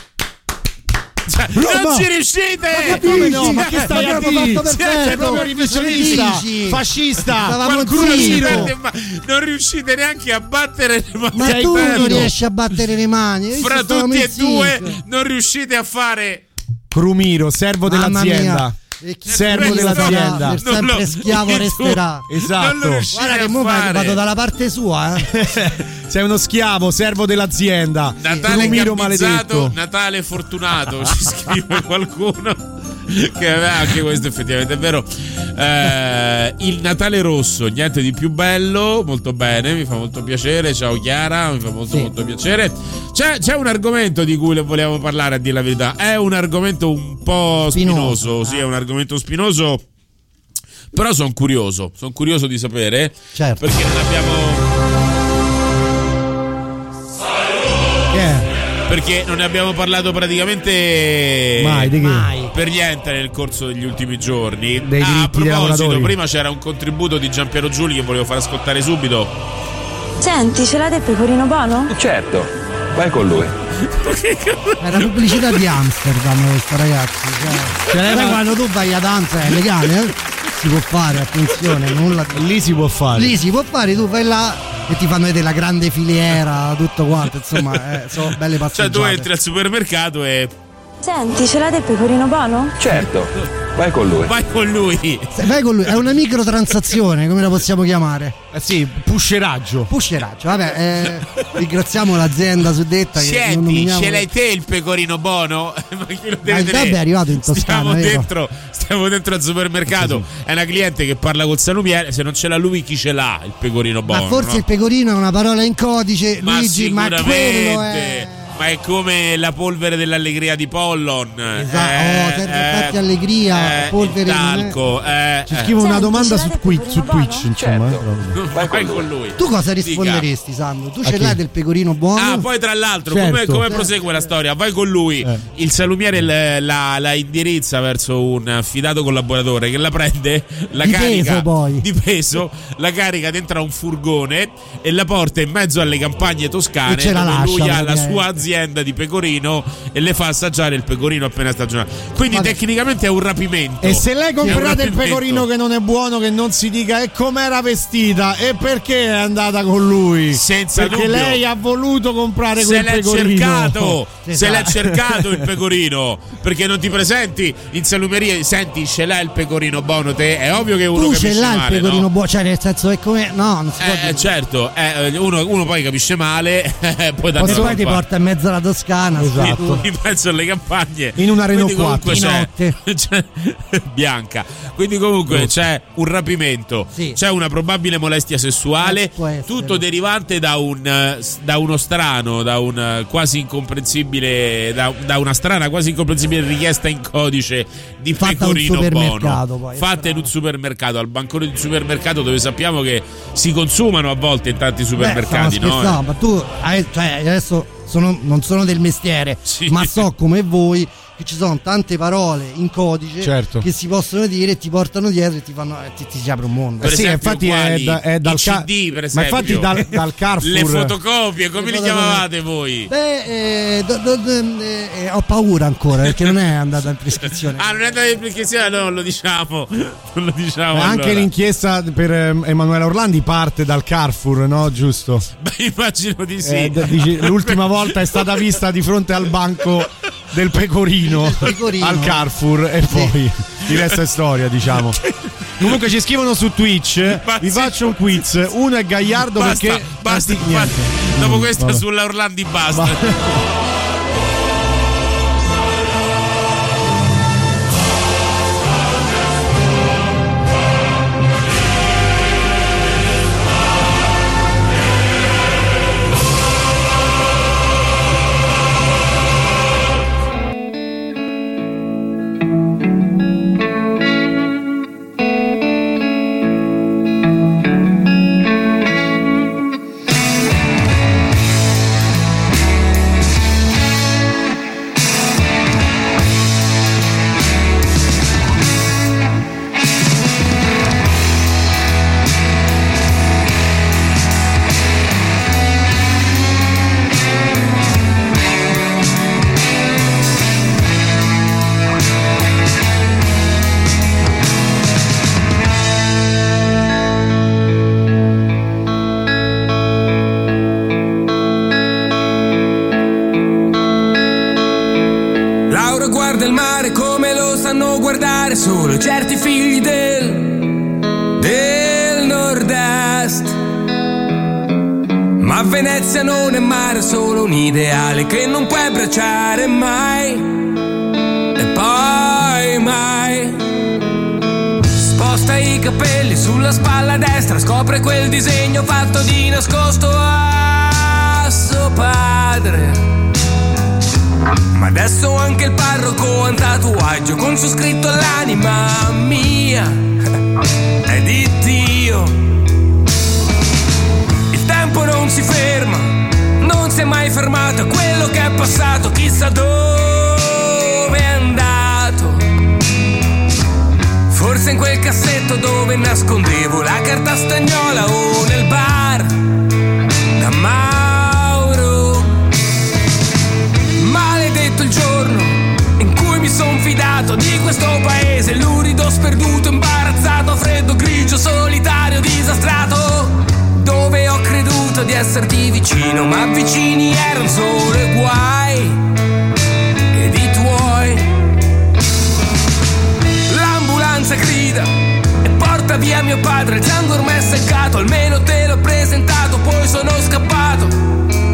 Cioè, Roma! non ci riuscite! Ma Come no? Ma che stai Ma a abbiamo dire? fatto perfetto. Siete proprio rivisionista, Dici. fascista, Stavamo Qualcuno zitto. si perde, ma non riuscite neanche a battere le mani. Ma Sei tu perso. non riesci a battere le mani. Io Fra stavamo tutti in e due sync. non riuscite a fare. Crumiro, servo Mamma dell'azienda. mia. E chi Servo questo dell'azienda. per sempre Non lo- schiavo tu resterà. Esatto. Non lo riuscite Guarda che a mo fare. vado dalla parte sua, eh. Sei uno schiavo, servo dell'azienda. Natale Crumiro gabbizzato, maledetto. Natale fortunato, ci scrive qualcuno. Che eh, anche questo effettivamente è vero. Eh, il Natale rosso, niente di più bello, molto bene, mi fa molto piacere. Ciao Chiara, mi fa molto Sì. molto piacere. C'è, c'è un argomento di cui volevamo parlare, a dire la verità. È un argomento un po' spinoso, Spinoso. sì, è un argomento spinoso. Però sono curioso, sono curioso di sapere. Certo. Perché non abbiamo. Che è? Perché non ne abbiamo parlato praticamente Mai, di che? Mai. per niente nel corso degli ultimi giorni. Dei Ah, a diritti dei proposito, lavoratori. prima c'era un contributo di Giampiero Giuli che volevo far ascoltare subito. Senti, ce l'hai del pecorino buono? Certo, vai con lui. È la pubblicità di Amsterdam questa, ragazzi. Cioè, Ce l'hai sai una- quando tu vai ad Amsterdam è legale, eh? Si può fare, attenzione, nulla di... Lì si può fare. Lì si può fare, tu vai là e ti fanno vedere la grande filiera, tutto quanto, insomma, eh, sono belle Cioè passeggiate. tu entri al supermercato e Senti, ce l'hai del pecorino buono? Certo, vai con lui. vai con lui. Se vai con lui, è una microtransazione, come la possiamo chiamare? Eh sì, pusheraggio. Pusheraggio, vabbè, eh, ringraziamo l'azienda suddetta che non Senti, nominiamo... ce l'hai te il pecorino buono? Ma chi lo deve Ma il tenere? Gabby è arrivato in Toscana, Stiamo vero? dentro, stiamo dentro al supermercato. È una cliente che parla col salumiere. Se non ce l'ha lui, chi ce l'ha il pecorino buono? Ma forse no? il pecorino è una parola in codice, Ma Luigi, ma quello sicuramente. è... Ma è come la polvere dell'allegria di Pollon. Esatto, oh, sempre infatti allegria, eh, polvere il non è- talco. Eh, Ci eh. scrivo una Senti, domanda ce su, l'hai qui- del su pecorino Twitch, insomma. Certo. eh. Vai, vai con lui. Tu cosa Dica. risponderesti, Sandro? Tu A ce chi? l'hai del pecorino buono? Ah, poi tra l'altro, Certo. come, come Certo. prosegue la storia? Vai con lui. Eh. Il salumiere l- la, la indirizza verso un fidato collaboratore che la prende, la Di carica peso, poi. di peso, la carica dentro a un furgone e la porta in mezzo alle campagne toscane E ce la dove lascia, lui ha la praticamente. sua un'azienda di pecorino e le fa assaggiare il pecorino appena stagionato. Quindi Vabbè. tecnicamente è un rapimento. E se lei comprate il rapimento. pecorino che non è buono, che non si dica e com'era vestita e perché è andata con lui, senza perché dubbio. lei ha voluto comprare se quel l'è pecorino. cercato se Esatto. l'è cercato il pecorino, perché non ti presenti in salumeria e senti ce l'hai il pecorino buono te, è ovvio che uno Tu capisce ce l'hai male, il pecorino no? buono, cioè nel senso è come no, non si può Eh, dire. certo, eh, uno, uno poi capisce male, poi da E poi ti porta in mezzo alla Toscana, Esatto. in mezzo alle campagne In una Renault Quindi comunque quattro, c'è, di c'è bianca. Quindi comunque c'è un rapimento, Sì. c'è una probabile molestia sessuale, Può essere. tutto derivante da un eh, da uno strano, da un eh, quasi incomprensibile, da, da una strana quasi incomprensibile richiesta in codice di Fatta a un pecorino supermercato, buono, poi, è fatta in strano. un supermercato, al bancone di un supermercato dove sappiamo che si consumano a volte in tanti supermercati, Beh, no? no, ma tu hai- cioè, adesso sono, non sono del mestiere, Sì. ma so come voi che ci sono tante parole in codice Certo. che si possono dire e ti portano dietro e ti fanno e ti, ti si apre un mondo. Per Eh sì, esempio, infatti è, quali? da- è dal I ca- C D, per ma esempio. infatti dal, dal Carrefour Le fotocopie, come Le li fotocopie. chiamavate voi? Beh, eh, do- do- do- eh, ho paura ancora perché non è andata in prescrizione. Ah, non è andato in prescrizione? No, non lo diciamo. Non lo diciamo. Eh, anche allora. l'inchiesta per ehm, Emanuela Orlandi parte dal Carrefour, no? Giusto? Beh, immagino di sì. Eh, d- dici, l'ultima volta è stata vista di fronte al banco del pecorino, Del pecorino. al Carrefour e poi il resto è storia, diciamo. Comunque ci scrivono su Twitch, Ma vi sì. faccio un quiz. Uno è Gagliardo Basta, perché basta, Anti- basta. niente. Dopo Mm, questa vabbè. sulla Orlandi basta. Laura guarda il mare come lo sanno guardare solo certi figli del, del nord-est. Ma Venezia non è mare, è solo un ideale che non puoi abbracciare mai. E poi mai. Sposta i capelli sulla spalla destra, scopre quel disegno fatto di nascosto a suo padre. Ma adesso anche il parroco ha un tatuaggio con su scritto l'anima mia è di Dio. Il tempo non si ferma, non si è mai fermato, è quello che è passato, chissà dove è andato. Forse in quel cassetto dove nascondevo la carta stagnola o nel bar da Mauro. Maledetto il giorno in cui mi son fidato di questo paese, lurido, sperduto, imbarazzato, freddo, grigio, solitario, disastrato, dove ho creduto di esserti vicino, ma vicini erano solo i guai ed i tuoi. L'ambulanza grida e porta via mio padre, il sangue ormai è seccato, almeno te l'ho presentato, poi sono scappato.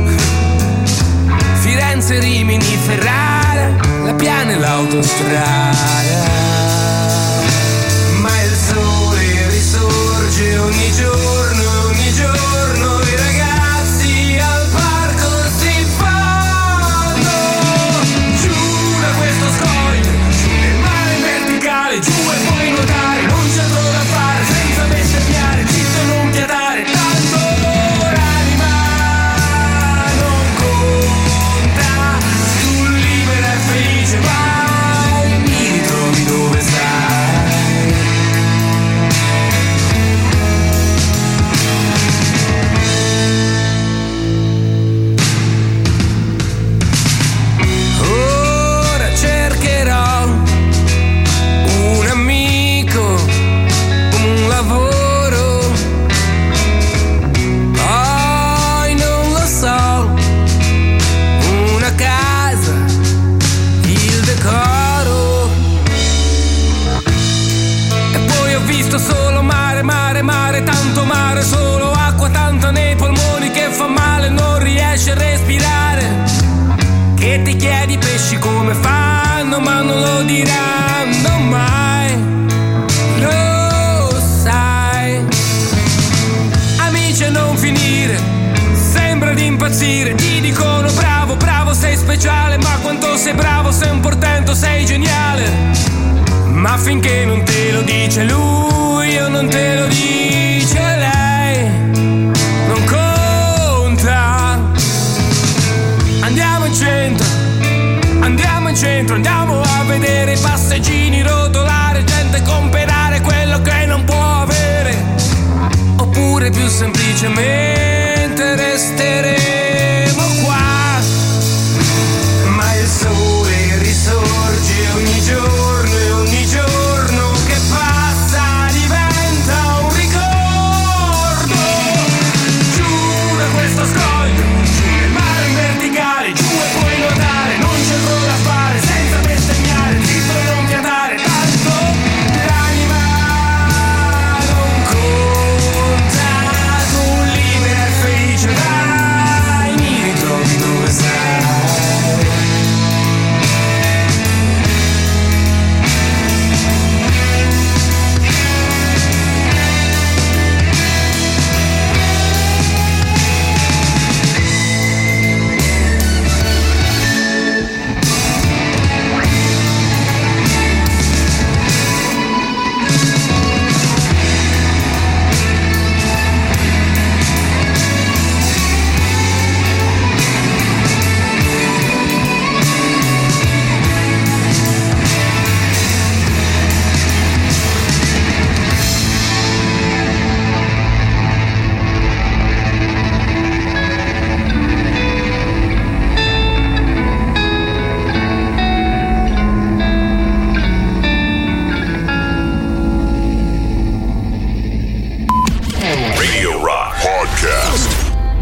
Firenze, Rimini, Ferrara, la Piana e l'autostrada. Ma il sole risorge ogni giorno, ogni giorno i ragazzi al parco si fanno. Giù da questo scoglio, giù nel mare in verticale, giù e puoi nuotare, non c'è altro da fare, senza bestemmiare, zitto e non piatare, tanto l'anima non conta, tu libera e felice vai, mi ritrovi dove stai. respirare solo acqua tanta nei polmoni che fa male, non riesci a respirare. Che ti chiedi pesci come fanno, ma non lo diranno mai, lo sai. Amici a non finire, sembra di impazzire, ti dicono bravo, bravo, sei speciale, ma quanto sei bravo, sei un portento, sei geniale. Ma finché non te lo dice lui o non te lo dice lei, non conta. Andiamo in centro, andiamo in centro, andiamo a vedere i passeggini rotolare, gente comprare quello che non può avere. Oppure più semplicemente resteremo qua. Ma il sole risorge ogni giorno e ogni giorno che passa diventa un ricordo. Giù da questo scoglio, giù nel mare in verticale, giù e puoi nuotare, non c'è nulla da fare senza bestemmiare, zitto e non fiatare, tanto l'anima non conta, tu libera e felice dai, mi ritrovi dove sei. Radio Rock Podcast.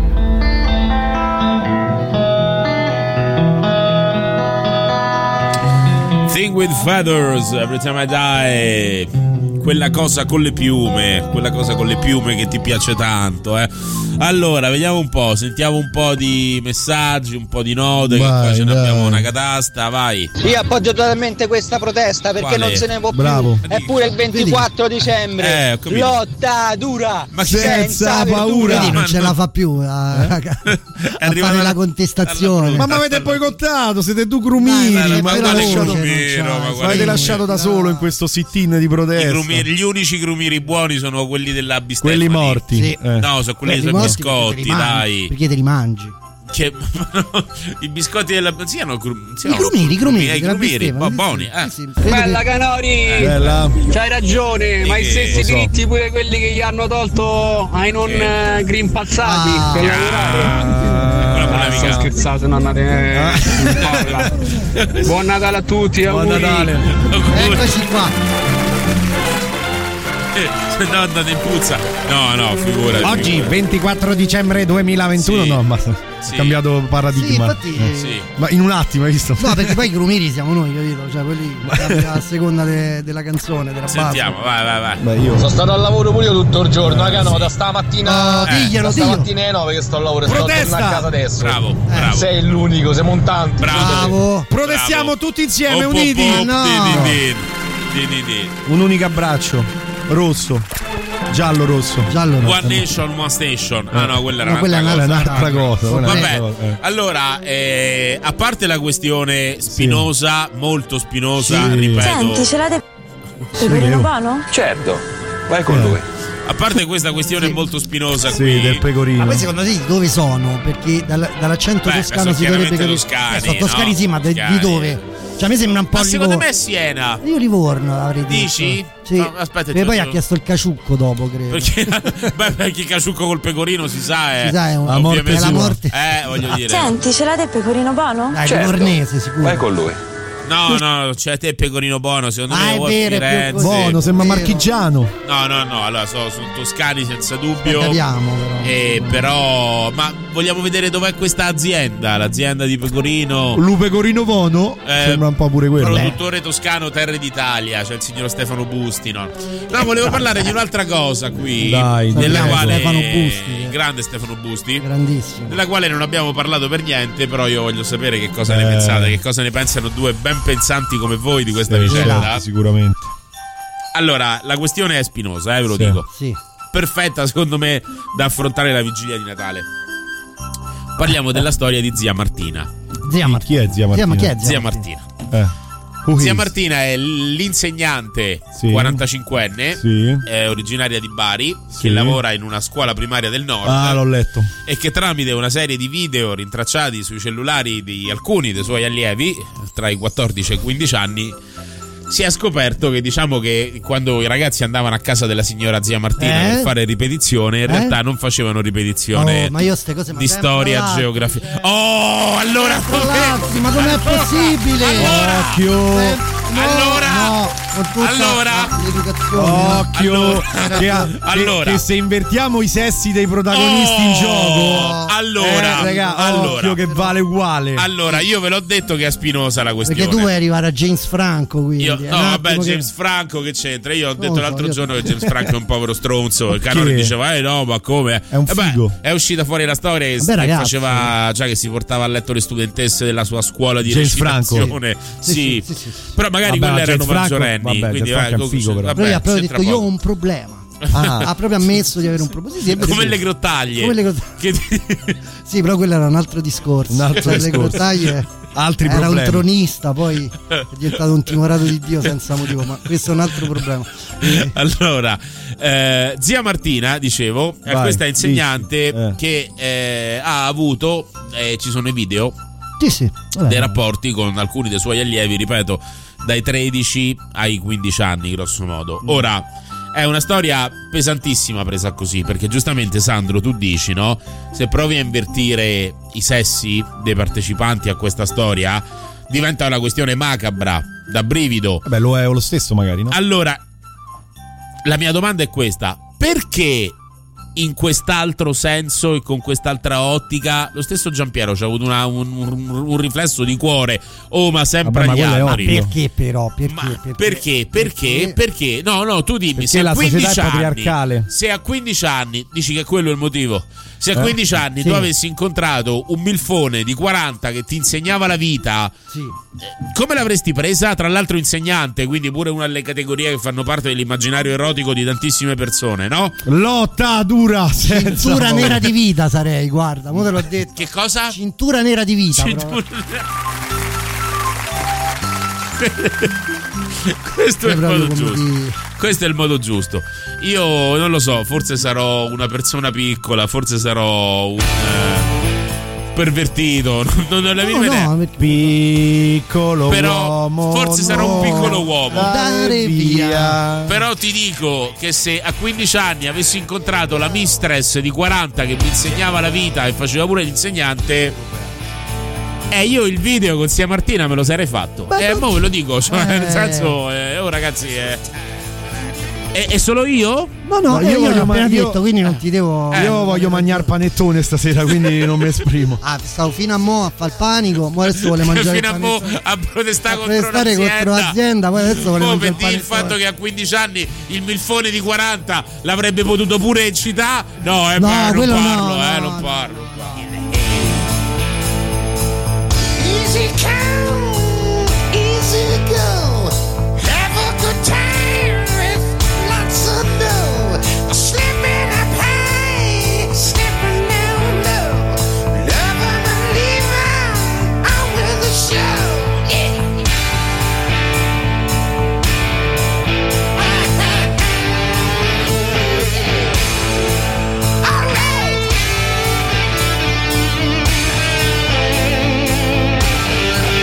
Thing with Feathers, Every Time I Die. Quella cosa con le piume, quella cosa con le piume che ti piace tanto, eh. Allora, vediamo un po', sentiamo un po' di messaggi, un po' di note, vai, che qua ce ne abbiamo una catasta, vai. Io appoggio totalmente questa protesta perché Quale? non se ne può Bravo. più. Eppure il ventiquattro dicembre, Eh, ho capito. lotta dura, Ma senza paura. Quindi non ce la fa più a, a fare la contestazione. Ma mi avete boicottato, siete due grumini, Dai, ma ma avete quale lasciato, grumino, ma ma quale avete lasciato da solo in questo sit-in di I protesta. grumiri, gli unici grumiri buoni sono quelli della bistecca. Quelli morti. Sì. Eh. No, sono quelli Quelli sono morti biscotti, perché te li mangi, dai. perché te li mangi. Che, i biscotti della siano gru- siano I grumiri, i grumiri, eh, i della grumiri, bistecca, bo- sì, buoni, sì, eh. sì, sì. Bella Canori, Eh. Bella. c'hai ragione, Di ma i che? stessi Lo so. diritti pure quelli che gli hanno tolto ai non Che? eh, green passati Ah. per lavorare. Quella Ah, polemica. sto scherzando, se no andate Ah. in palla. Buon Natale a tutti, Buon auguri. Natale. Eccoci qua. Eh, se no andate in puzza. No, no, figurati. Oggi ventiquattro dicembre duemilaventuno, Sì. no, ma Sì. è cambiato paradigma. Sì, infatti- Eh. Sì. Ma in un attimo, hai visto? No, perché poi i grumiri siamo noi, capito? Cioè, quelli cambia a seconda de- della canzone, della base. Sentiamo, vai, vai, vai. Beh, io Sono stato al lavoro pure io tutto il giorno, raga, no, da stamattina. Oh, diglielo, da diglielo. stamattina alle nove che sto al lavoro, sto Protesta! tornando a casa adesso. Bravo, bravo. Sei l'unico, siamo in tanti. Bravo. Protestiamo Bravo. tutti insieme, Op, op, uniti. op, No. di, di, di. Di, di, di. Un unico abbraccio. Rosso. Giallo rosso. Giallo rosso. One Nation, One Station. Ah no, quella era No, quella un'altra è cosa. un'altra cosa. quella è un'altra Vabbè, cosa, eh. allora, eh, a parte la questione spinosa, molto spinosa, Sì. ripeto. Senti, ce l'hai pecorino buono? Certo, vai con Eh. lui. A parte questa questione Sì. molto spinosa Sì, qui. del Ma pecorino. poi secondo te dove sono? Perché dal- dall'accento Beh, toscano sono si dovrebbe chiaramente capire. toscani, Eh, sono toscani no? sì, ma de- Toscani. di dove? Cioè a me sembra un po' Ma secondo Livorno. me è Siena. Io Livorno avrei detto. Dici? Sì. No, aspetta, e poi ti ha faccio- chiesto il caciucco dopo, credo. Perché, beh, perché Caciucco col pecorino si sa, eh. Si sa, è un- La morte è la sua. morte. Eh, voglio dire. Senti, ce l'hai del pecorino buono? Dai, Certo. livornese sicuro. Vai con lui. No, no, c'è te Pecorino Bono, secondo ah, me è o a vero, Firenze. Bono, sembra marchigiano. No, no, no, allora sono, sono toscani senza dubbio. Capiamo, però. Eh, però, ma vogliamo vedere dov'è questa azienda, l'azienda di Pecorino. Lu Pecorino Bono, Eh, sembra un po' pure quello. Produttore toscano Terre d'Italia, cioè il signor Stefano Busti, no? No, volevo parlare di un'altra cosa qui. Dai, della dai, quale Stefano Busti, il grande Stefano Busti, grandissimo, della quale non abbiamo parlato per niente, però io voglio sapere che cosa ne Eh. pensate, che cosa ne pensano due ben pensanti come voi di questa Sì, vicenda. sicuramente. Allora, la questione è spinosa, eh, ve lo Sì. dico. Sì. Perfetta, secondo me, da affrontare la vigilia di Natale. Parliamo della storia di zia Martina. Zia Martina. Chi è zia Martina? Zia, ma chi è zia, Zia Martina? Martina. Eh. Who Zia is? Martina è l'insegnante Sì. quarantacinquenne, Sì. è originaria di Bari, Sì. che lavora in una scuola primaria del nord. Ah, l'ho letto. E che tramite una serie di video rintracciati sui cellulari di alcuni dei suoi allievi tra i quattordici e i quindici anni si è scoperto che, diciamo, che quando i ragazzi andavano a casa della signora zia Martina Eh? per fare ripetizione, in Eh? realtà non facevano ripetizione Oh, ma io ste cose ma di sempre storia, là. geografia. Oh, allora Ragazzi, ma com'è possibile? Allora, Occhio. Eh, no, allora, no, con tutta allora, l'educazione. Occhio. Allora. che, ha- che- Allora. che se invertiamo i sessi dei protagonisti in Oh, gioco. allora, eh, raga, allora. occhio che vale uguale. Allora, io ve l'ho detto che è spinosa la questione. Perché tu vuoi arrivare a James Franco, quindi. Io, è no, un vabbè, attimo che- James Franco che c'entra? Io ho detto so, l'altro io- giorno che James Franco è un povero stronzo. Il canone diceva, eh no, ma come? È un Eh beh, figo. è uscita fuori la storia che, Vabbè, che ragazzi. faceva, cioè che si portava a letto le studentesse della sua scuola di James Franco. recitazione. Sì, Sì, sì, sì, sì. però magari Vabbè, quelle erano James Franco- maggiorenni. vabbè, quindi, James Franco è un vabbè, figo, però. vabbè, Però gli ha proprio c'entra detto: io ho poco. un problema. Ah. Ha proprio ammesso di avere un problema. Sì, sì, è vero, Come sì. le grottaglie. Come le grottaglie. Che- Sì, però quello era un altro discorso. Un altro Cioè, le discorso. grottaglie. Altri Era problemi. un tronista, poi è diventato un timorato di Dio senza motivo, ma questo è un altro problema. Eh, Allora, eh, zia Martina, dicevo, è Vai, questa insegnante dici, eh. che eh, ha avuto, eh, ci sono i video, Sì, sì. Vabbè. dei rapporti con alcuni dei suoi allievi, ripeto, dai tredici ai quindici anni, grosso modo. Ora, è una storia pesantissima presa così, perché giustamente, Sandro, tu dici, no? Se provi a invertire i sessi dei partecipanti a questa storia, diventa una questione macabra, da brivido. Vabbè, lo è lo stesso magari, no? Allora, la mia domanda è questa: perché in quest'altro senso e con quest'altra ottica lo stesso Giampiero ci ha avuto una- un, un- un riflesso di cuore? Oh, ma sempre Vabbè, ma agli quello è altri. ovvio. Perché però? Perché? Ma perché? perché? Perché? Perché? No, no, tu dimmi, Perché se a la società quindici è anni, patriarcale. se a quindici anni, dici che quello è il motivo. Se a Eh? quindici anni Sì. tu avessi incontrato un milfone di quaranta che ti insegnava la vita, Sì. come l'avresti presa? Tra l'altro insegnante, quindi pure una delle categorie che fanno parte dell'immaginario erotico di tantissime persone, no? Lotta dura senza Cintura paura. nera di vita sarei, guarda, mo te l'ho detto. Che cosa? Cintura nera di vita. Cintura- proprio. Questo è il proprio modo come giusto. di- Questo è il modo giusto. Io non lo so, forse sarò una persona piccola, forse sarò un eh, pervertito. Non, non la No, me ne- no, perché- Piccolo Però uomo, forse sarò un no, piccolo uomo. Dare via. Però ti dico che se a quindici anni avessi incontrato la mistress di quaranta che mi insegnava la vita e faceva pure l'insegnante, eh, io il video con zia Martina me lo sarei fatto. Beh, E no. mo ve lo dico, cioè, Eh. nel senso, eh, oh ragazzi, eh, è, è solo io? No, no, No, eh, io io voglio l'ho appena ma- io- detto, quindi non ti devo. Io voglio mangiare panettone stasera, quindi non mi esprimo. Ah, stavo fino a mo' a far il panico, mo adesso vuole mangiare Fino a il mo' panettone. a protestare A contro protestare l'azienda. contro l'azienda, poi adesso vuole Mo' mangiare per il dire il panettone. fatto che a quindici anni il milfone di quaranta l'avrebbe potuto pure eccitare. No, eh, No, ma non quello no, parlo, no, eh, no. non parlo. non parlo. Easy come, easy go. Have a good time with lots of dough. Slipping up high, slipping down low. Loving and leaving, on with the show. Yeah. All right.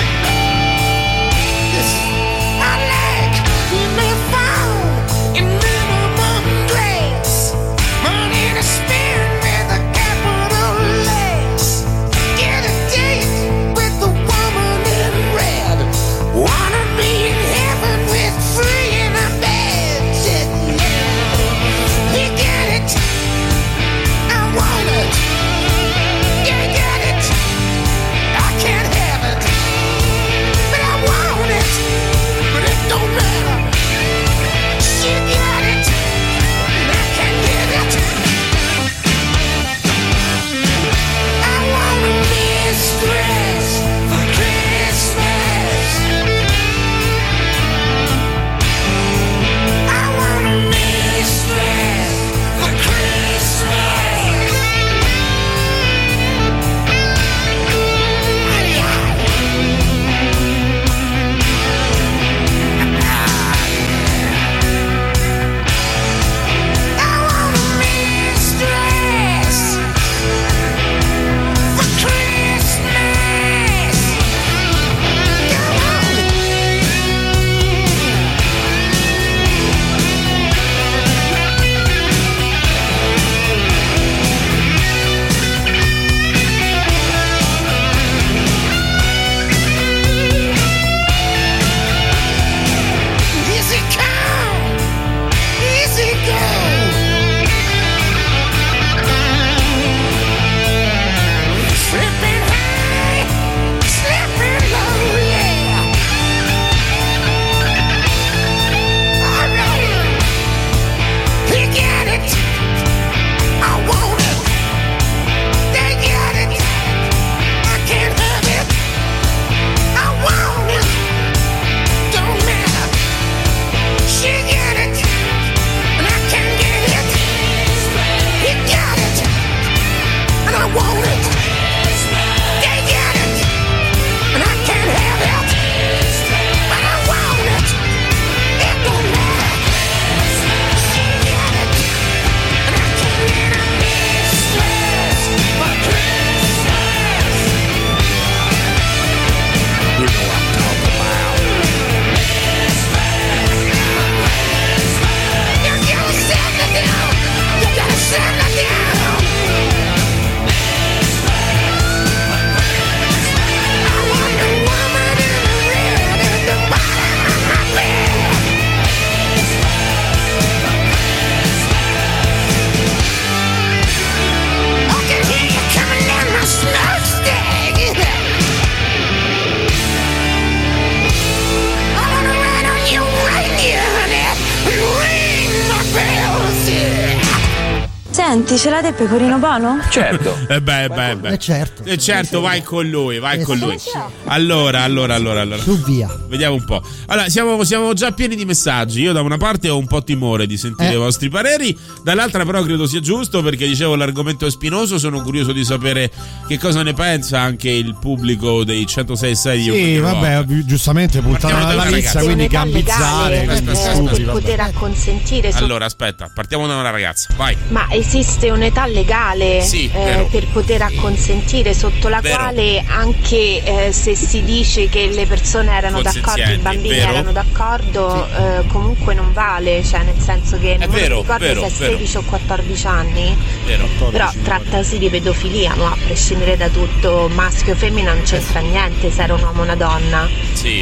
Senti, ce l'ha del pecorino buono? Certo. Eh beh, beh, beh. Eh certo. Eh certo, vai con lui, vai Eh con sì. lui. Allora, allora, allora, allora. Su via. Vediamo un po'. Allora, siamo, siamo già pieni di messaggi. Io da una parte ho un po' timore di sentire Eh. i vostri pareri, dall'altra però credo sia giusto perché dicevo l'argomento è spinoso, sono curioso di sapere che cosa ne pensa anche il pubblico dei centosei e sei di Sì, vabbè, giustamente puntano Partiamo da alla una lizza, ragazza. quindi Un'età gambizzare. legale, Aspetta, eh, aspetta, per aspetta. poter acconsentire so- Allora, aspetta, partiamo da una ragazza. Vai. Ma esiste un'età legale Sì, eh, vero. per poter acconsentire sotto la Vero. quale anche eh, se si dice che le persone erano d'accordo, i Consenzienti, bambini vero. erano d'accordo, eh, comunque non vale, cioè nel senso che non vero, mi ricordo vero, se è vero. sedici o quattordici anni, Vero. però trattasi di pedofilia, no? A prescindere da tutto, maschio o femmina non c'entra niente se era un uomo o una donna. Sì.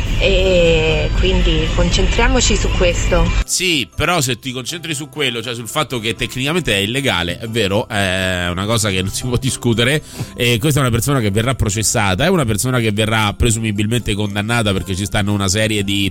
E quindi concentriamoci su questo. Sì, però se ti concentri su quello, cioè sul fatto che tecnicamente è illegale, è vero, è una cosa che non si può discutere. E questa è una persona che verrà processata, è una persona che verrà presumibilmente condannata perché ci stanno una serie di,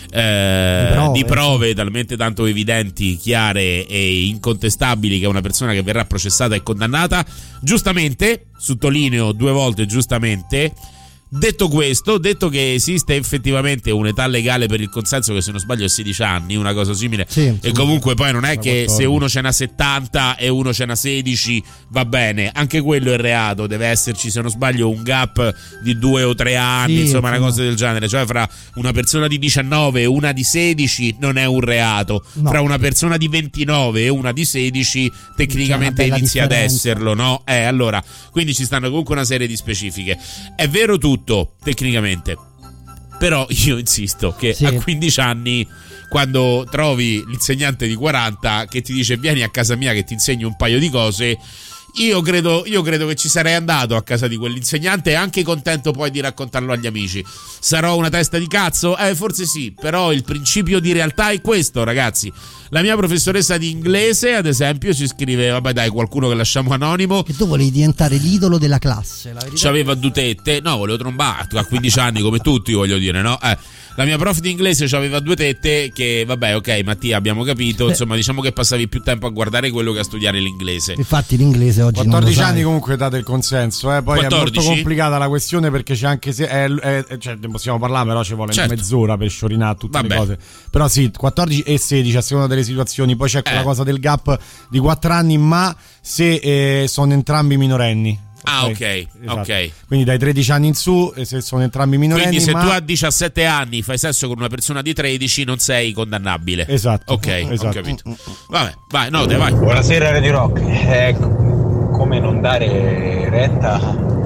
eh, Di prove. di prove talmente tanto evidenti, chiare e incontestabili che è una persona che verrà processata e condannata. Giustamente, sottolineo due volte giustamente. Detto questo, detto che esiste effettivamente un'età legale per il consenso che se non sbaglio è sedici anni, una cosa simile, Sì, e comunque poi non è che se quattordici. uno ce n'ha settanta e uno ce n'ha sedici va bene, anche quello è reato, deve esserci se non sbaglio un gap di due o tre anni, Sì, insomma una insomma. cosa del genere, cioè fra una persona di diciannove e una di sedici non è un reato, No. fra una persona di ventinove e una di sedici tecnicamente C'è una bella inizia ad differenza. esserlo, no? Eh, allora, quindi ci stanno comunque una serie di specifiche. È vero tutto, tecnicamente. Però io insisto che Sì. a quindici anni, quando trovi l'insegnante di quaranta che ti dice vieni a casa mia che ti insegno un paio di cose, io credo, io credo che ci sarei andato a casa di quell'insegnante e anche contento poi di raccontarlo agli amici. Sarò una testa di cazzo? Eh, forse sì, però il principio di realtà è questo, ragazzi. La mia professoressa di inglese, ad esempio, ci scrive, vabbè dai, qualcuno che lasciamo anonimo, Che tu volevi diventare l'idolo della classe, la verità. c'aveva due tette, no, volevo trombare a quindici anni come tutti, voglio dire, no? Eh, la mia prof di inglese c'aveva due tette che, vabbè, ok, Mattia, abbiamo capito, insomma, diciamo che passavi più tempo a guardare quello che a studiare l'inglese. Infatti l'inglese oggi quattordici non lo anni sai. comunque date il consenso, eh? Poi quattordici? è molto complicata la questione perché c'è anche se è, è- cioè, ne possiamo parlare, però ci vuole Certo. mezz'ora per sciorinare tutte Vabbè. le cose. Però sì, quattordici e sedici a seconda delle situazioni. Poi c'è quella Eh. cosa del gap di quattro anni, ma se eh, sono entrambi minorenni. Ah, ok, Esatto. ok. Quindi dai tredici anni in su, e se sono entrambi minorenni. Quindi se ma... tu a diciassette anni fai sesso con una persona di tredici non sei condannabile. Esatto. Ok, Esatto. ho capito. Vabbè, vai, no, te vai. Buonasera Radio Rock. Eh, come non dare retta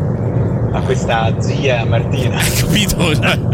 a questa zia Martina? Capito?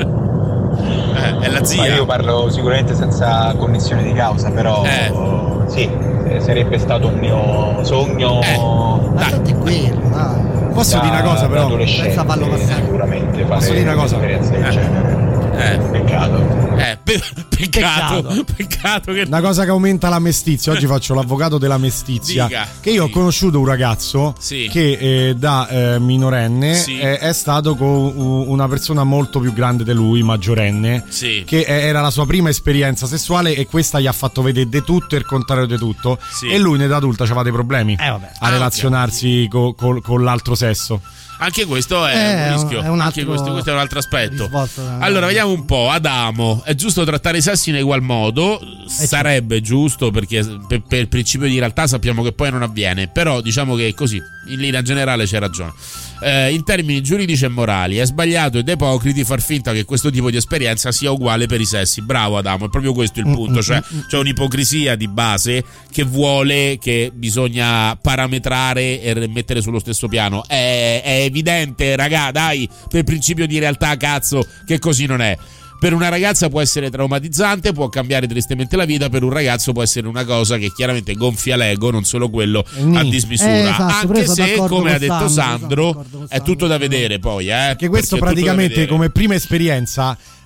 Eh, è la Ma zia. io parlo sicuramente senza connessione di causa, però Eh. sì, eh, sarebbe stato un mio sogno. Ma tanto è quello, dai. Posso da- dire una cosa, da però? adolescente, Senza farlo passare. sicuramente fare Posso dire una cosa? un'esperienza del Eh. genere. Eh, Peccato. eh, pe- peccato, peccato che Una cosa che aumenta la mestizia. Oggi faccio l'avvocato della mestizia. Dica. Che io ho conosciuto un ragazzo Sì. che eh, da eh, minorenne Sì. eh, è stato con u- una persona molto più grande di lui, maggiorenne. Sì. Che eh, era la sua prima esperienza sessuale e questa gli ha fatto vedere di tutto e il contrario di tutto. Sì. E lui in età adulta aveva dei problemi Eh, vabbè. a Ah, relazionarsi co- col- con l'altro sesso. Anche questo è Eh, un rischio. è un Anche altro questo, questo è un altro aspetto. risvolto da- Allora, vediamo un po'. Adamo, è giusto trattare i sessi in egual modo? Sarebbe giusto perché per, per principio di realtà sappiamo che poi non avviene. Però diciamo che così, in linea generale c'è ragione. Eh, in termini giuridici e morali, è sbagliato ed ipocriti far finta che questo tipo di esperienza sia uguale per i sessi. Bravo Adamo, è proprio questo il punto. Cioè, c'è un'ipocrisia di base che vuole che bisogna parametrare e mettere sullo stesso piano. È, è evidente, raga, dai, per principio di realtà, cazzo, che così non è. Per una ragazza può essere traumatizzante, può cambiare tristemente la vita, per un ragazzo può essere una cosa che chiaramente gonfia l'ego, non solo quello, Ni. a dismisura. Eh, esatto, però Anche sono se, d'accordo come con ha detto Sandro, Sandro, sono d'accordo con è tutto da vedere poi, eh. Che questo perché è tutto da praticamente vedere. come prima esperienza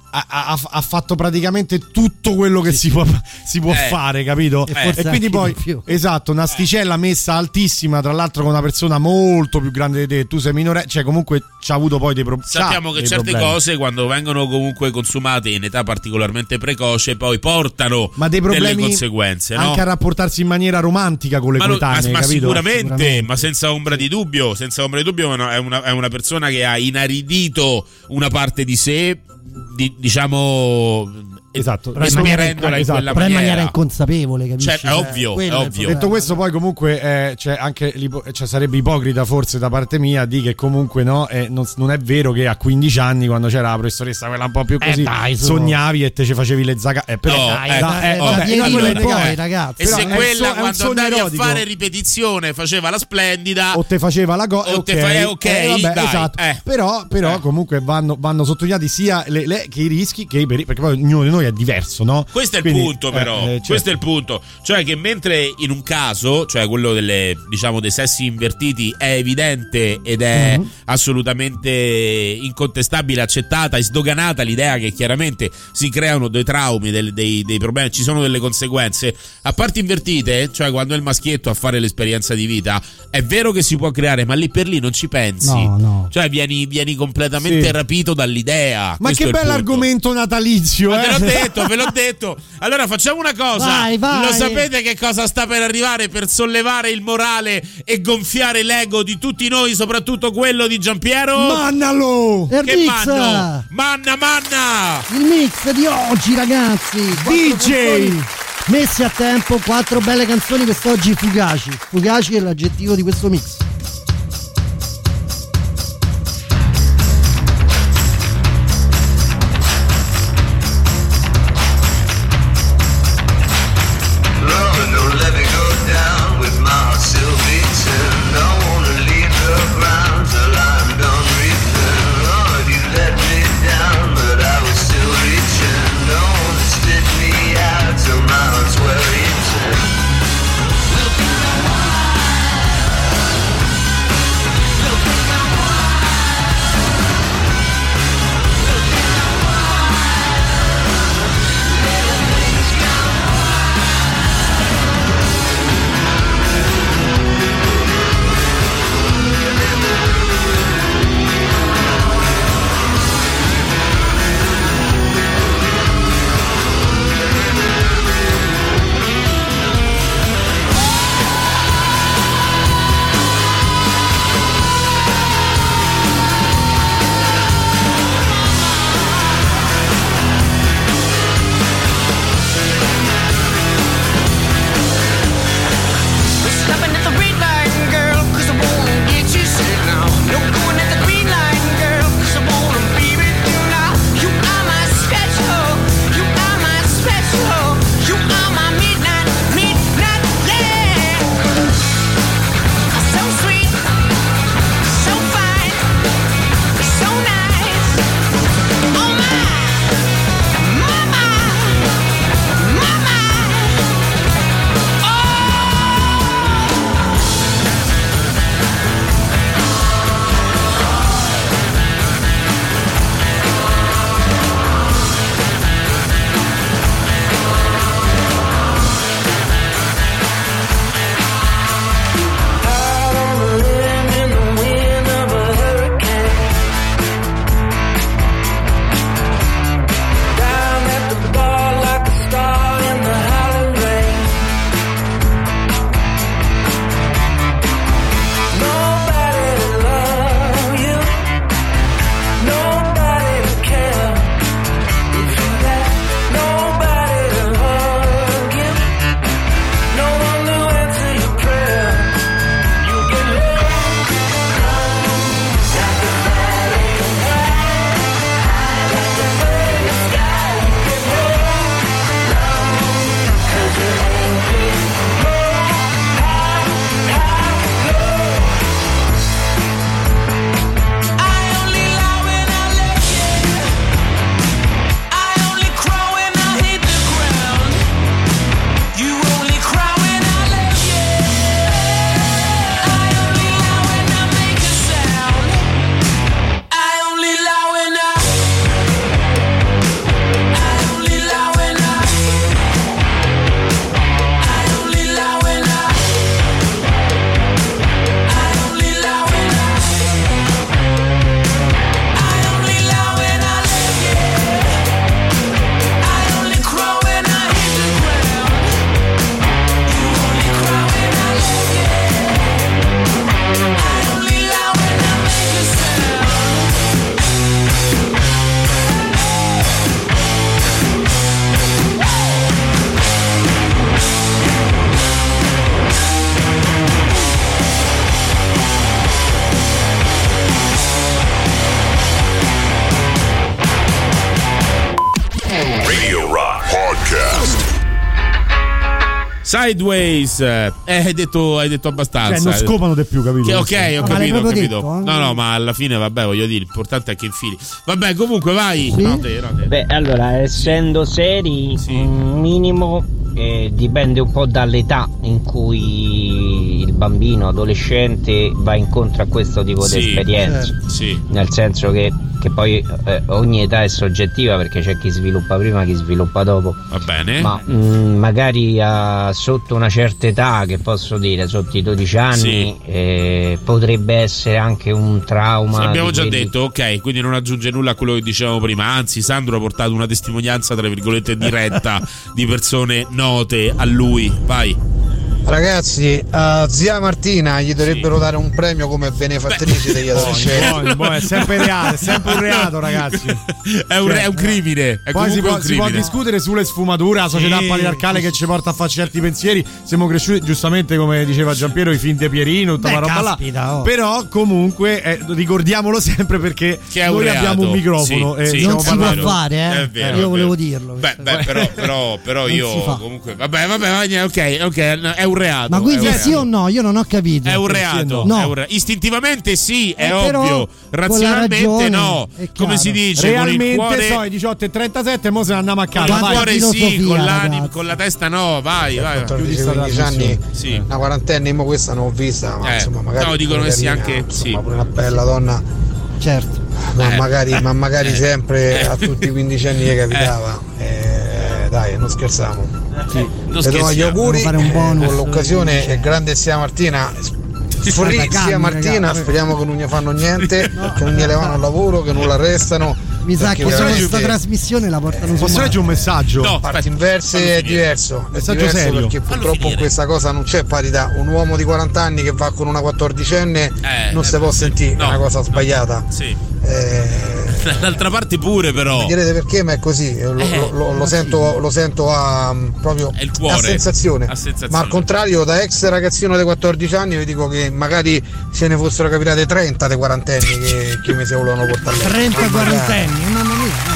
ha, ha, ha fatto praticamente tutto quello che si può, si può Eh. fare, capito? E E, forse quindi anche poi di più. esatto, un'asticella messa altissima, tra l'altro con una persona molto più grande di te, tu sei minore, cioè comunque c'ha avuto poi dei, pro- Sappiamo c'ha che dei certe problemi. cose, quando vengono comunque consumate in età particolarmente precoce, poi portano Ma dei delle problemi conseguenze, no? anche a rapportarsi in maniera romantica con le Ma, lo- coetanee, ma- ma capito? sicuramente, ma senza ombra di dubbio, senza ombra di dubbio è una, è una- è una persona che ha inaridito una parte di sé, di- diciamo, esatto, espierendola in esatto, quella però in maniera. maniera inconsapevole, capisci? Cioè, è ovvio, quello è il ovvio. problema. Detto questo, poi comunque eh, c'è anche l'ipo- cioè, sarebbe ipocrita forse da parte mia di che comunque no, eh, non, non è vero che a quindici anni, quando c'era la professoressa quella un po' più così, Eh, dai, su. sognavi e te ci facevi le zaga. Eh, però, No, dai, eh, da- eh, eh, oh, vabbè, da no, quello è ieri poi, poi, ragazzi. E Però se è un quella so- è un quando sogno andavi erotico. a fare ripetizione faceva la splendida, o te faceva la cosa, O te fai- ok, vabbè, dai, esatto. eh. Però, però Eh. comunque vanno, vanno sottolineati sia le, le- che i rischi che i pericoli, perché poi ognuno di noi è diverso, no? Questo è il Quindi, punto, eh, però. eh, certo. Questo è il punto. Cioè, che mentre in un caso, cioè quello delle, diciamo, dei sessi invertiti, è evidente ed è Mhm. assolutamente incontestabile, accettata e sdoganata l'idea che chiaramente si creano dei traumi, del- dei, dei problemi, ci sono delle conseguenze. A parti invertite, cioè quando è il maschietto a fare l'esperienza di vita, è vero che si può creare, ma lì per lì non ci pensi. No, no. Cioè, vieni, vieni completamente Sì. rapito dall'idea. Ma Questo che è il punto. bell'argomento natalizio, Ma eh? ve l'ho detto, ve l'ho detto. Allora facciamo una cosa. Vai, vai. Lo sapete che cosa sta per arrivare per sollevare il morale e gonfiare l'ego di tutti noi, soprattutto quello di Giampiero? Mannalo! Che Erdix! manno? Manna, manna! Il mix di oggi, ragazzi. Quattro D J! canzoni messi a tempo, quattro belle canzoni quest'oggi fugaci. Fugaci è l'aggettivo di questo mix. Lord, don't let me go down with my heart still beating. Don't wanna leave the ground till I'm done reaping. Lord, you let me down, but I was still reaching. Don't wanna spit me out till my heart's well eaten. Sideways, eh, hai detto hai detto abbastanza. Cioè, non scopano di più, capito? Che, ok, ho Ma capito, ho capito. detto, eh? No, no, ma alla fine, vabbè, voglio dire, l'importante è che infili. Vabbè, comunque, vai. Sì? No, te, no, te. Beh, allora, essendo seri, sì. un minimo eh, dipende un po' dall'età in cui il bambino adolescente va incontro a questo tipo Sì, di esperienze. certo. Sì. Nel senso che, che poi eh, ogni età è soggettiva, perché c'è chi sviluppa prima, chi sviluppa dopo. Va bene. Ma mh, magari a, sotto una certa età, che posso dire, sotto i dodici anni, Sì. eh, potrebbe essere anche un trauma. Abbiamo di già quelli- detto, ok, quindi non aggiunge nulla a quello che dicevamo prima. Anzi, Sandro ha portato una testimonianza, tra virgolette, diretta di persone note a lui. Vai. Ragazzi, a zia Martina gli dovrebbero dare un premio come benefattrice degli adolescenti. Buono, buono, è sempre reato, è sempre un reato, ragazzi. È un, Cioè, è un crimine. È Poi si comunque può, un si può crimine. discutere sulle sfumature, la società Sì. patriarcale che ci porta a fare certi pensieri. Siamo cresciuti, giustamente, come diceva Giampiero, i film di Pierino, tutta Beh, quella roba caspita, là. oh. Però, comunque, eh, ricordiamolo sempre, perché Che è un noi reato. abbiamo un microfono. Sì, e sì. stiamo Non si può parlando- fare, eh. È vero, Io è volevo vero. dirlo. Beh, beh, però, però, però Non io si fa. comunque. Vabbè, vabbè, vabbè, ok, ok, è un reato. Ma quindi è è un sì reato. o no? Io non ho capito. È un reato, No. è un re- istintivamente sì, è Eh, però, ovvio. con la Razionalmente ragione, no. è Come si chiaro. dice? Con il Realmente cuore, so i diciotto e trentasette, mo se ne andiamo a con casa. il Vai. cuore sì, filosofia, con l'anima, ragazzi. con la testa no. Vai, vai. quattordici sta quindici anni, trasmissione. Sì. una quarantenne, mo questa non ho vista, ma Eh, insomma magari no, dicono pure che sia carina, anche- insomma, sì. pure una bella donna, Certo. ma Eh. magari, ma magari Eh. sempre Eh. a tutti i quindici anni che capitava. Eh, dai, non scherziamo. Non Le do gli scherziamo. auguri, Devo fare un bonus. eh, con l'occasione è grande zia Martina. Forì Guarda, calmi, zia Martina, ragazzi. speriamo che non gli fanno niente, che non gli levano il lavoro, che non l'arrestano. Mi sa perché che solo veramente questa trasmissione la portano su Posso mare. leggere un messaggio? No, parti aspetta, inverse fallo è finire. diverso, è Messaggio diverso serio. perché Fallo purtroppo in finire. questa cosa non c'è parità. Un uomo di quaranta anni che va con una quattordicenne Eh, non eh, si può sì. sentire, No, è una cosa no. sbagliata. Sì. Eh, Dall'altra parte pure, però. mi direte perché, ma è così, lo, Eh, lo- lo- lo sento, lo sento a, proprio È il cuore. a sensazione. A sensazione. Ma al contrario, da ex ragazzino di quattordici anni vi dico che magari se ne fossero capitate trenta dei quarantenni che, che mi si volevano portare lì. trenta Ma magari. quarantenni, mamma mia.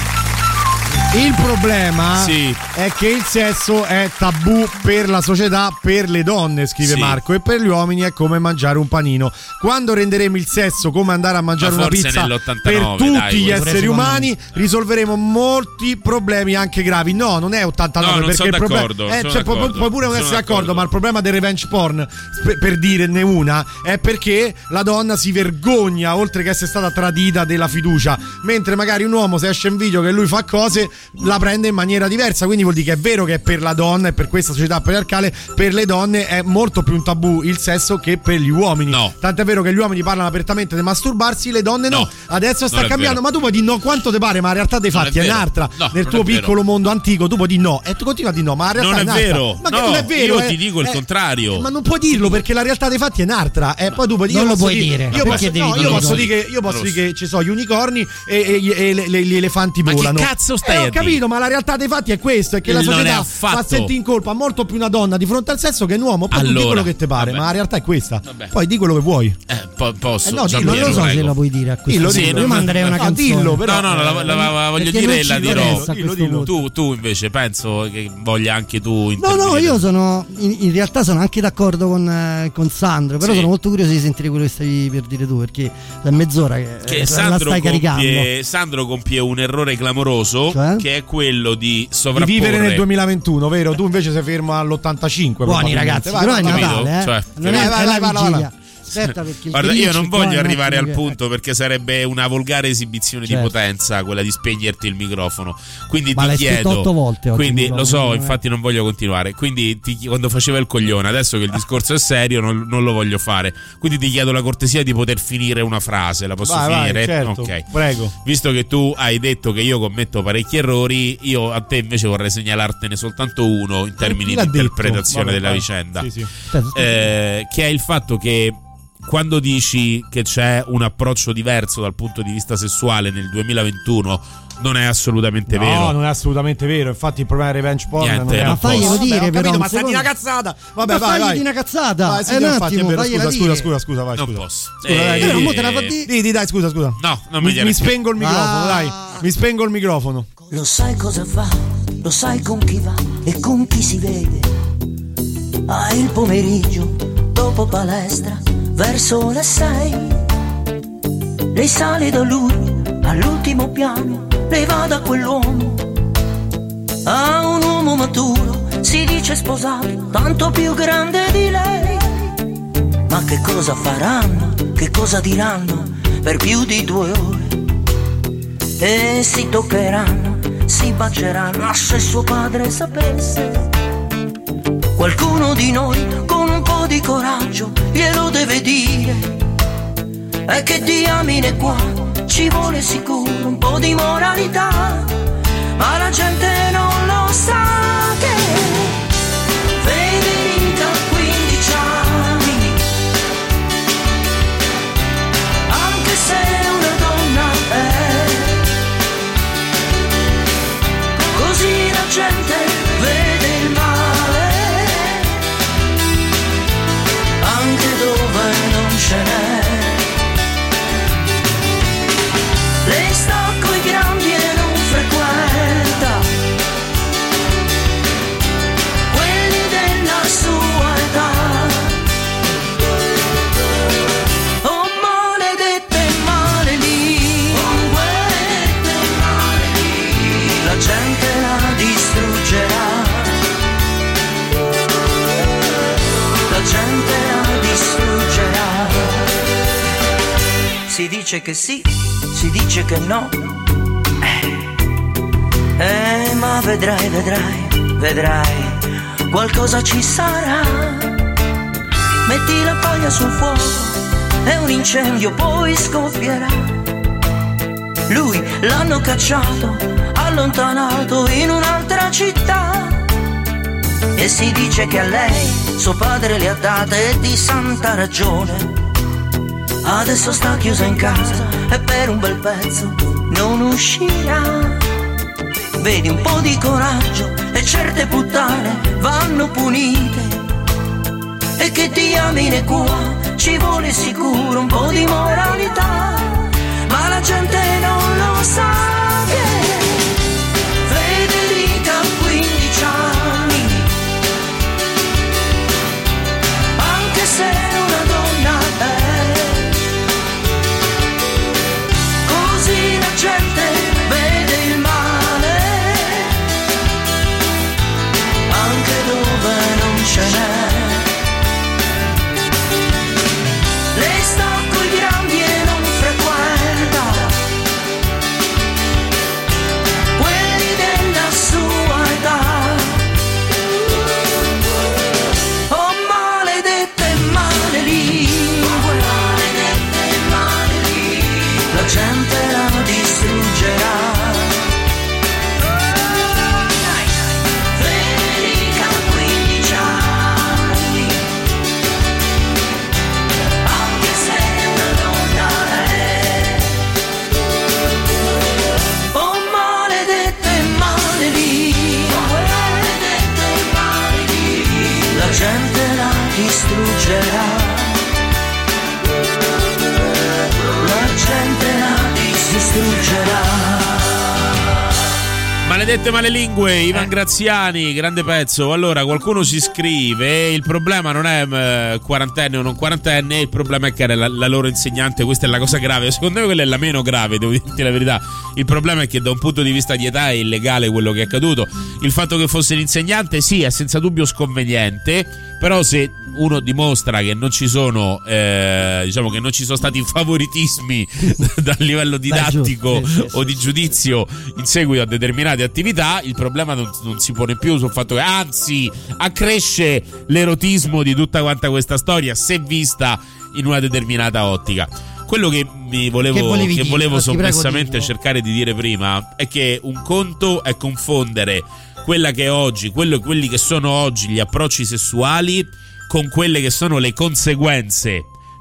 Il problema Sì. è che il sesso è tabù per la società, per le donne, scrive Sì. Marco, e per gli uomini è come mangiare un panino. Quando renderemo il sesso come andare a mangiare Ma una forse pizza per nell'ottantanove, tutti dai, gli questo. esseri umani, risolveremo molti problemi anche gravi. No, non è ottantanove, No, non perché sono il problema d'accordo, eh, sono cioè, pu- d'accordo, puoi pure non sono essere d'accordo, d'accordo. ma il problema del revenge porn, per, per dirne una, è perché la donna si vergogna, oltre che essere stata tradita, della fiducia, mentre magari un uomo, se esce in video che lui fa cose, la prende in maniera diversa. Quindi vuol dire che è vero che per la donna e per questa società patriarcale, per le donne è molto più un tabù il sesso che per gli uomini. No. Tant'è vero che gli uomini parlano apertamente di masturbarsi, le donne no. No. Adesso sta Non è cambiando, vero. ma tu puoi dire no quanto ti pare, ma in realtà dei Non è fatti è vero. un'altra. No, Nel non tuo è vero. piccolo mondo antico tu puoi dire no e tu continui a dire no, ma in realtà Non è un'altra. vero. Ma che No, non è vero? io eh? ti dico il Eh, contrario. Ma non puoi dirlo perché la realtà dei fatti è un'altra. E poi tu puoi dire Non io lo posso puoi dire. Io Perché posso, devi no, io dirlo? posso dire che io Non posso lo dire che ci sono gli unicorni e, e- e le- le- gli elefanti Ma che volano. cazzo stai Eh, a ho dire? capito, ma la realtà dei fatti è questo, è che la Non è società affatto. fa sentire in colpa molto più una donna di fronte al sesso che un uomo. Poi tu di Allora, quello che ti pare, vabbè. ma la realtà è questa. Vabbè. Poi di quello che vuoi. Eh, po- posso. Eh no, Gian dillo, Non Piero, lo so prego. se la puoi dire a questo Dillo, punto. dillo. Io manderei una No, canzone. dillo, però. No, no, la, la- la- voglio Perché dire non la ci dirò. interessa a Dillo, questo dillo. punto. Tu, tu invece penso che voglia anche tu No, intervenire. no, io sono in, in realtà sono anche d'accordo con, eh, con Sandro, però Sì. sono molto curioso di sentire quello che stavi per dire tu, perché da mezz'ora che, Che eh, la Sandro stai caricando. compie, Sandro compie un errore clamoroso, Cioè? che è quello di Di sovrapporre. vivere nel duemilaventuno, vero? Tu invece sei fermo all'ottantacinque. Buoni probabilmente. ragazzi, Vai, però è vai, vai. Natale, eh. Cioè, non è, vai, è vai, la vai, vai, vigilia. vai. Aspetta, perché il Guarda, io Grinch non qua voglio è un arrivare al attimo che- punto perché sarebbe una volgare esibizione Certo. di potenza quella di spegnerti il microfono. Quindi Ma ti l'hai scritto chiedo. otto volte oggi Quindi il lo microfono, so, eh. infatti non voglio continuare. Quindi ti, quando faceva il coglione, adesso che il discorso è serio, non, non lo voglio fare. Quindi ti chiedo la cortesia di poter finire una frase. La posso Vai, vai, finire? certo. Ok. Prego. Visto che tu hai detto che io commetto parecchi errori, io a te invece vorrei segnalartene soltanto uno in termini Chi di l'ha detto? interpretazione Vabbè, della vai. vicenda. Sì, sì. Aspetta, aspetta. Eh, che è il fatto che quando dici che c'è un approccio diverso dal punto di vista sessuale nel duemilaventuno, non è assolutamente No, vero. non è assolutamente vero. Infatti il problema del revenge porn Niente, non è non a posto. faglielo Vabbè, dire, ho capito, però, ma un stai di secondo. una cazzata. Vabbè, Ma vai, fagli vai. di una cazzata. Vai, sì, Eh, un infatti, attimo, è vero, fagliela scusa, scusa, dire. scusa, scusa, vai, Non scusa. posso. Scusa, dai, Eh, di, no, di, mo te la fa dire. di, di, dai, scusa, scusa. No, non mi, mi, mi spengo il microfono, Ah. dai. Mi spengo il microfono. Lo sai cosa fa, lo sai con chi va e con chi si vede. Ah, il pomeriggio, dopo palestra, verso le sei, lei sale da lui all'ultimo piano, lei va da quell'uomo, a un uomo maturo, si dice sposato, tanto più grande di lei. Ma che cosa faranno, che cosa diranno per più di due ore? E si toccheranno, si baceranno, ma se suo padre sapesse. Qualcuno di noi con un po' di coraggio glielo deve dire. E che diamine qua ci vuole sicuro un po' di moralità. Ma la gente non lo sa che Federica ha quindici anni, anche se una donna è. Così la gente vede il male anche dove non ce n'è. Lei sta coi grandi e non frequenta quelli della sua età. Oh maledette malelingue, la gente la distruggerà, la gente la distruggerà. Si dice che sì, si dice che no, eh, eh, ma vedrai, vedrai, vedrai, qualcosa ci sarà. Metti la paglia sul fuoco e un incendio poi scoppierà. Lui l'hanno cacciato, allontanato in un'altra città, e si dice che a lei suo padre le ha date di santa ragione. Adesso sta chiusa in casa e per un bel pezzo non uscirà. Vedi un po' di coraggio e certe puttane vanno punite. E che diamine qua ci vuole sicuro un po' di moralità. Ma la gente non lo sa che Federica ha quindici anni, anche se una donna è. Così la gente vede il male anche dove non ce n'è. Lei sta coi grandi e non frequenta quelli della sua età. Oh maledette malelingue, la gente la distruggerà. Federica ha quindici anni, anche se una donna è. Oh maledette malelingue, la gente la distruggerà. La gente la distruggerà. Maledette malelingue, Ivan Graziani, grande pezzo. Allora, qualcuno si scrive: il problema non è eh, quarantenne o non quarantenne, il problema è che era la, la loro insegnante. Questa è la cosa grave. Secondo me quella è la meno grave, devo dirti la verità. Il problema è che da un punto di vista di età è illegale quello che è accaduto. Il fatto che fosse l'insegnante, sì, è senza dubbio sconveniente, però se uno dimostra che non ci sono eh, diciamo che non ci sono stati favoritismi dal livello didattico Beh, giusto, o di giudizio in seguito a determinate attività, il problema non, non si pone più sul fatto che anzi accresce l'erotismo di tutta quanta questa storia se vista in una determinata ottica. Quello che mi volevo, che, che volevo sommessamente cercare di dire prima è che un conto è confondere quella che è oggi, quello, quelli che sono oggi gli approcci sessuali con quelle che sono le conseguenze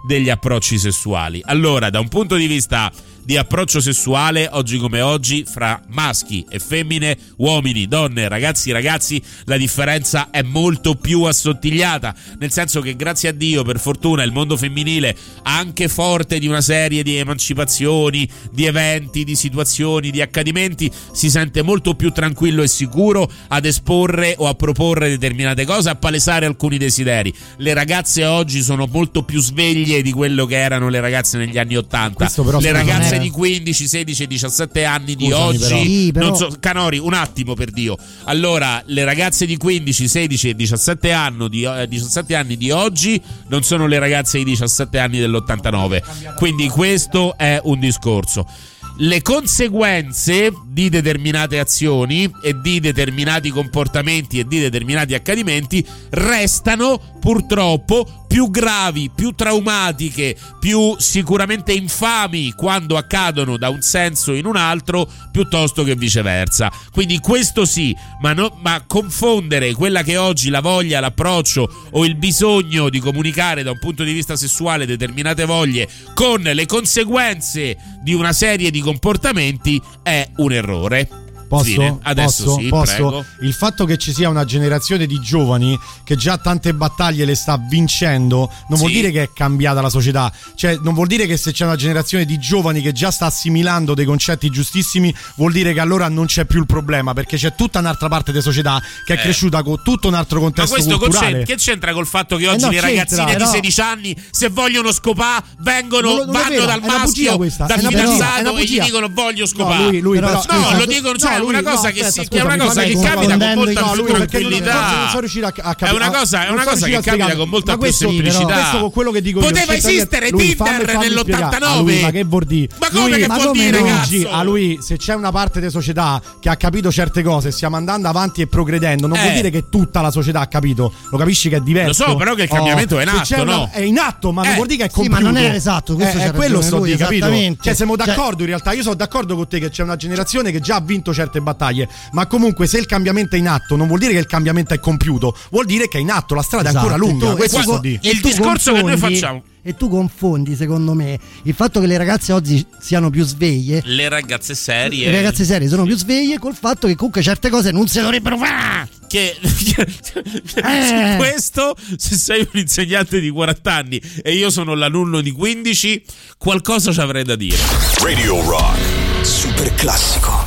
degli approcci sessuali. Allora, da un punto di vista di approccio sessuale, oggi come oggi, fra maschi e femmine, uomini, donne, ragazzi, ragazzi, la differenza è molto più assottigliata, nel senso che grazie a Dio, per fortuna, il mondo femminile, anche forte di una serie di emancipazioni, di eventi, di situazioni, di accadimenti, si sente molto più tranquillo e sicuro ad esporre o a proporre determinate cose, a palesare alcuni desideri. Le ragazze oggi sono molto più sveglie di quello che erano le ragazze negli anni ottanta. Le ragazze di quindici, sedici e diciassette anni di Scusami, oggi però. Sì, però... non so, Canori, un attimo, per Dio. Allora, le ragazze di quindici, sedici e diciassette anni di, eh, diciassette anni di oggi non sono le ragazze di diciassette anni dell'ottantanove. Quindi questo è un discorso. Le conseguenze di determinate azioni e di determinati comportamenti e di determinati accadimenti restano purtroppo più gravi, più traumatiche, più sicuramente infami quando accadono da un senso in un altro piuttosto che viceversa. Quindi questo sì, ma, no, ma confondere quella che oggi la voglia, l'approccio o il bisogno di comunicare da un punto di vista sessuale determinate voglie con le conseguenze di una serie di comportamenti è un errore. Posso? Fine. Adesso posso? sì, posso? prego. Il fatto che ci sia una generazione di giovani che già tante battaglie le sta vincendo non Sì. vuol dire che è cambiata la società. Cioè, non vuol dire che se c'è una generazione di giovani che già sta assimilando dei concetti giustissimi vuol dire che allora non c'è più il problema, perché c'è tutta un'altra parte di società che è Eh. cresciuta con tutto un altro Ma contesto questo culturale. concent- che c'entra col fatto che oggi no, le c'entra, ragazzine però- di sedici anni, se vogliono scopà, vengono, Non lo- non è vanno vero, dal è una bugia maschio, questa, dal è una bugia, è fidanzato una e gli bugia. dicono voglio scopà. No, lui- lui no, però- no, scusa, lo dicono, cioè no, è lui- una cosa no, che, aspetta, si, che è scusami, una cosa fammi che capire, capita con confondendo molta i- no, più lui perché non- tranquillità. non sono riuscito a, a capire. È una cosa, è Non una sono cosa che riuscito a capita spiegare. con molta Ma più questo, semplicità. questo con quello che dico io, Poteva non c'entra niente. esistere Lui, Tinder fammi- fammi nell'ottantanove. spiegare. A lui, ma che vuol dire? Ma come Lui- che ma vuol come dire, no? cazzo? Oggi, a lui, se c'è una parte di società che ha capito certe cose e stiamo andando avanti e progredendo, non Eh. vuol dire che tutta la società ha capito. Lo capisci che è diverso? Lo so, però che il cambiamento è in se atto, c'è una- no? È in atto, ma non Eh. vuol dire che è Sì, ma compiuto. non è esatto, questo Eh, c'ha è quello ragione sto lui, di capito. esattamente. Cioè, siamo Cioè- d'accordo in realtà. Io sono d'accordo con te che c'è una generazione che già ha vinto certe battaglie, ma comunque se il cambiamento è in atto non vuol dire che il cambiamento è compiuto, vuol dire che è in atto, la strada è ancora Esatto, lunga. e tu- Questo e tu- sto di. e Il tu discorso che noi confondi- facciamo. E tu confondi, secondo me, il fatto che le ragazze oggi siano più sveglie, Le ragazze serie. le ragazze serie sono più sveglie, col fatto che comunque certe cose non si dovrebbero fare. Che Eh. su questo, se sei un insegnante di quaranta anni e io sono l'alunno di quindici, qualcosa ci avrei da dire. Radio Rock. Super classico.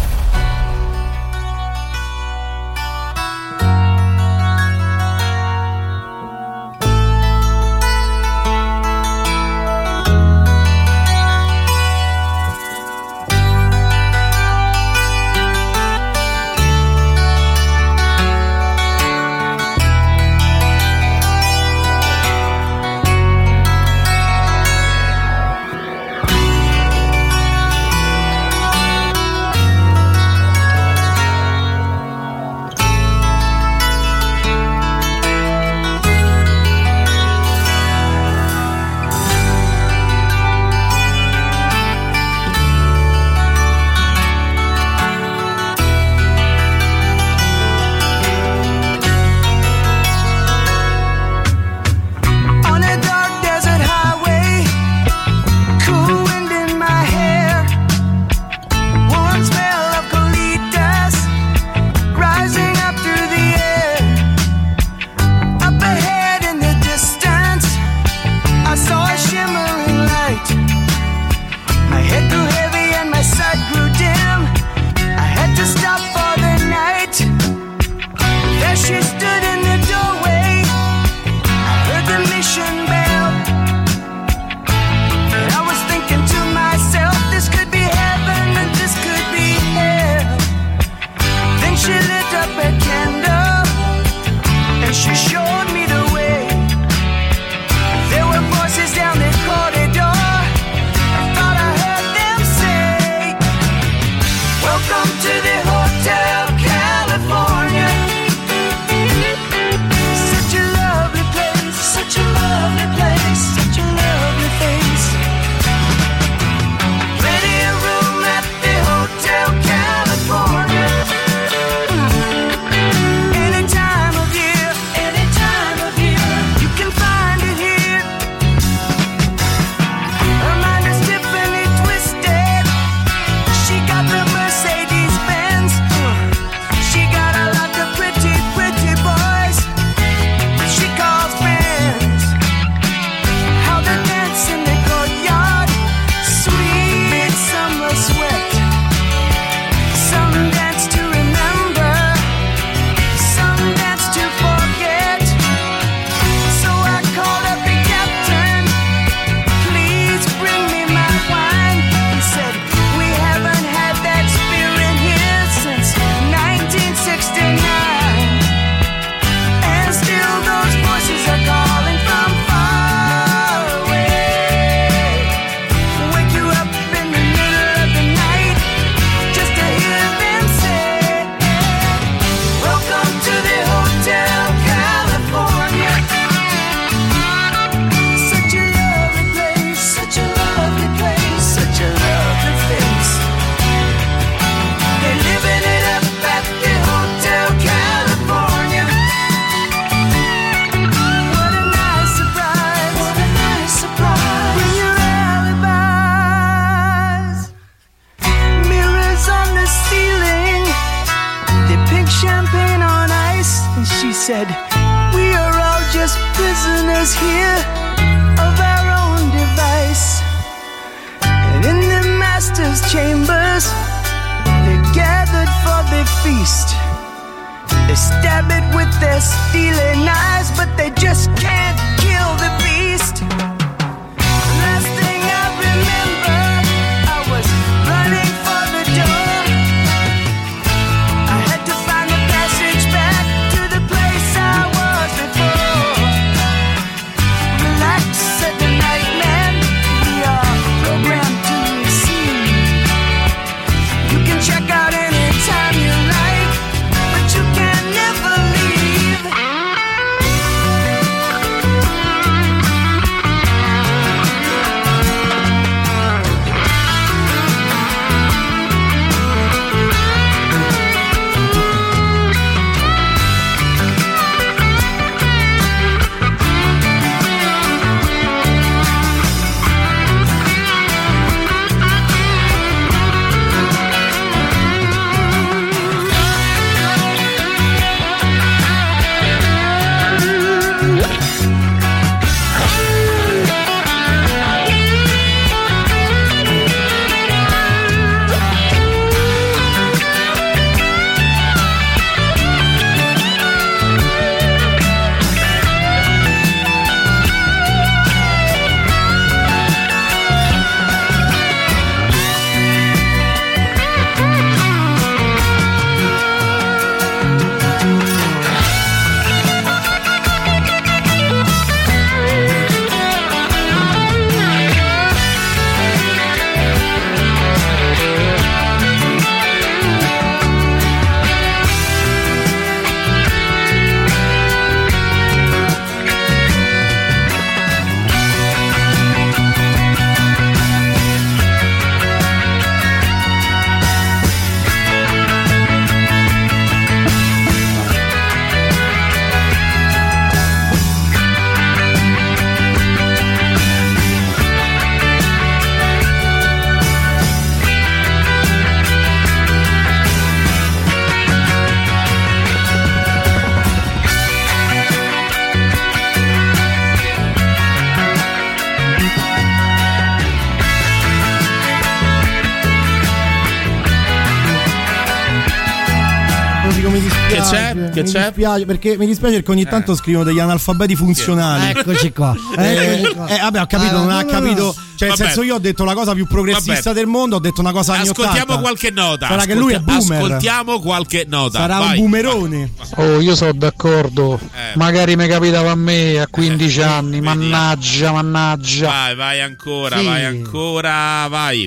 On a dark desert highway, cool wind in my hair, warm smell of colitas rising up through the air. Up ahead in the distance, I saw a shimmering light. My head grew heavy and my sight grew dim. I had to stop for the night. There she stood in the doorway. Heard the mission bell, and I was thinking to myself, this could be heaven and this could be hell. Then she lit up a candle and she showed me the way. There were voices down the corridor, said, we are all just prisoners here of our own device. And in the master's chambers, they're gathered for the feast. They stab it with their steely knives, but they just can't kill the beast. Last thing I remember, I was running for the door. I had to find a passage back to the place I was before. Relax, said the night man, we are programmed to receive. You can check out anytime you like, but you can never leave. Mi dispiace, Che c'è? Che mi c'è? dispiace perché mi dispiace perché ogni tanto Eh. scrivono degli analfabeti funzionali. Eccoci qua. Eh, Eccoci qua. eh, vabbè, ho capito, Ah, non no, ha no, capito. no. Cioè, nel Vabbè. senso, io ho detto la cosa più progressista Vabbè. del mondo, ho detto una cosa anni Ascoltiamo ottanta. qualche nota. Sarà che Ascolti- lui è boomer. Ascoltiamo qualche nota. Sarà Vai. un boomerone. Oh, io sono d'accordo. Eh. Magari mi capitava a me a quindici anni. Mannaggia, mannaggia. Vai, vai ancora, Sì. vai ancora, vai.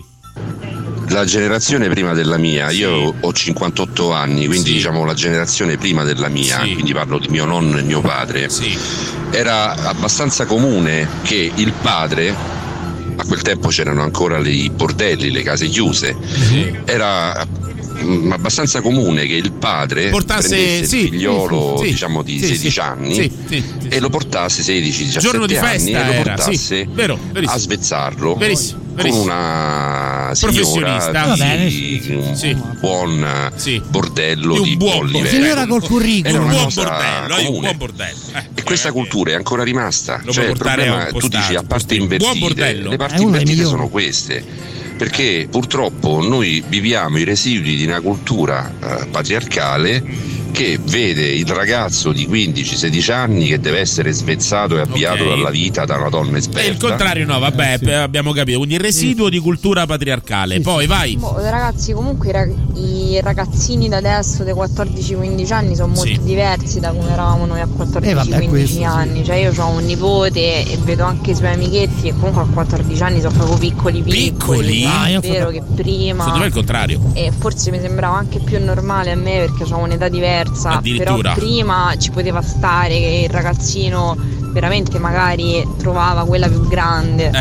La generazione prima della mia, io ho cinquantotto anni, quindi Sì. diciamo la generazione prima della mia, Sì. quindi parlo di mio nonno e mio padre, Sì. era abbastanza comune che il padre, a quel tempo c'erano ancora i bordelli, le case chiuse, Sì. era mm, abbastanza comune che il padre Portasse- prendesse sì, il figliolo sì, sì, diciamo di sì, sedici sì, anni sì, sì, sì. e lo portasse sedici diciassette Giorno di anni festa e lo era, portasse sì, vero, verissimo. a svezzarlo Verissimo, con verissimo. una Professionista. signora Va di bene, un Sì. buon Sì. bordello Di un di buon buon bordello. livello. Signora col curriculum. Era Un una buon cosa bordello, hai un comune. buon bordello. Eh, E questa cultura è ancora rimasta. Lo Cioè, puoi il portare problema, a un tu dici, a postaggio, parte buon invertite, bordello. le È parti uno dei invertite migliori. sono queste. Perché purtroppo noi viviamo i residui di una cultura eh, patriarcale che vede il ragazzo di quindici sedici anni che deve essere svezzato e avviato Ok. dalla vita da una donna E esperta. il contrario no, vabbè, Eh, abbiamo capito. Quindi il residuo di cultura patriarcale. Poi vai. Boh, ragazzi, comunque i, rag- i ragazzini da adesso dei quattordici quindici anni sono molto Sì. diversi da come eravamo noi a quattordici Eh, vabbè, quindici questo, sì. anni. Cioè io ho un nipote e vedo anche i suoi amichetti che comunque a quattordici anni sono proprio piccoli piccoli. Piccoli? Ah, io è vero che prima Secondo me è il contrario. e forse mi sembrava anche più normale a me perché ho un'età diversa, Addirittura. però prima ci poteva stare che il ragazzino veramente magari trovava quella più grande. Eh.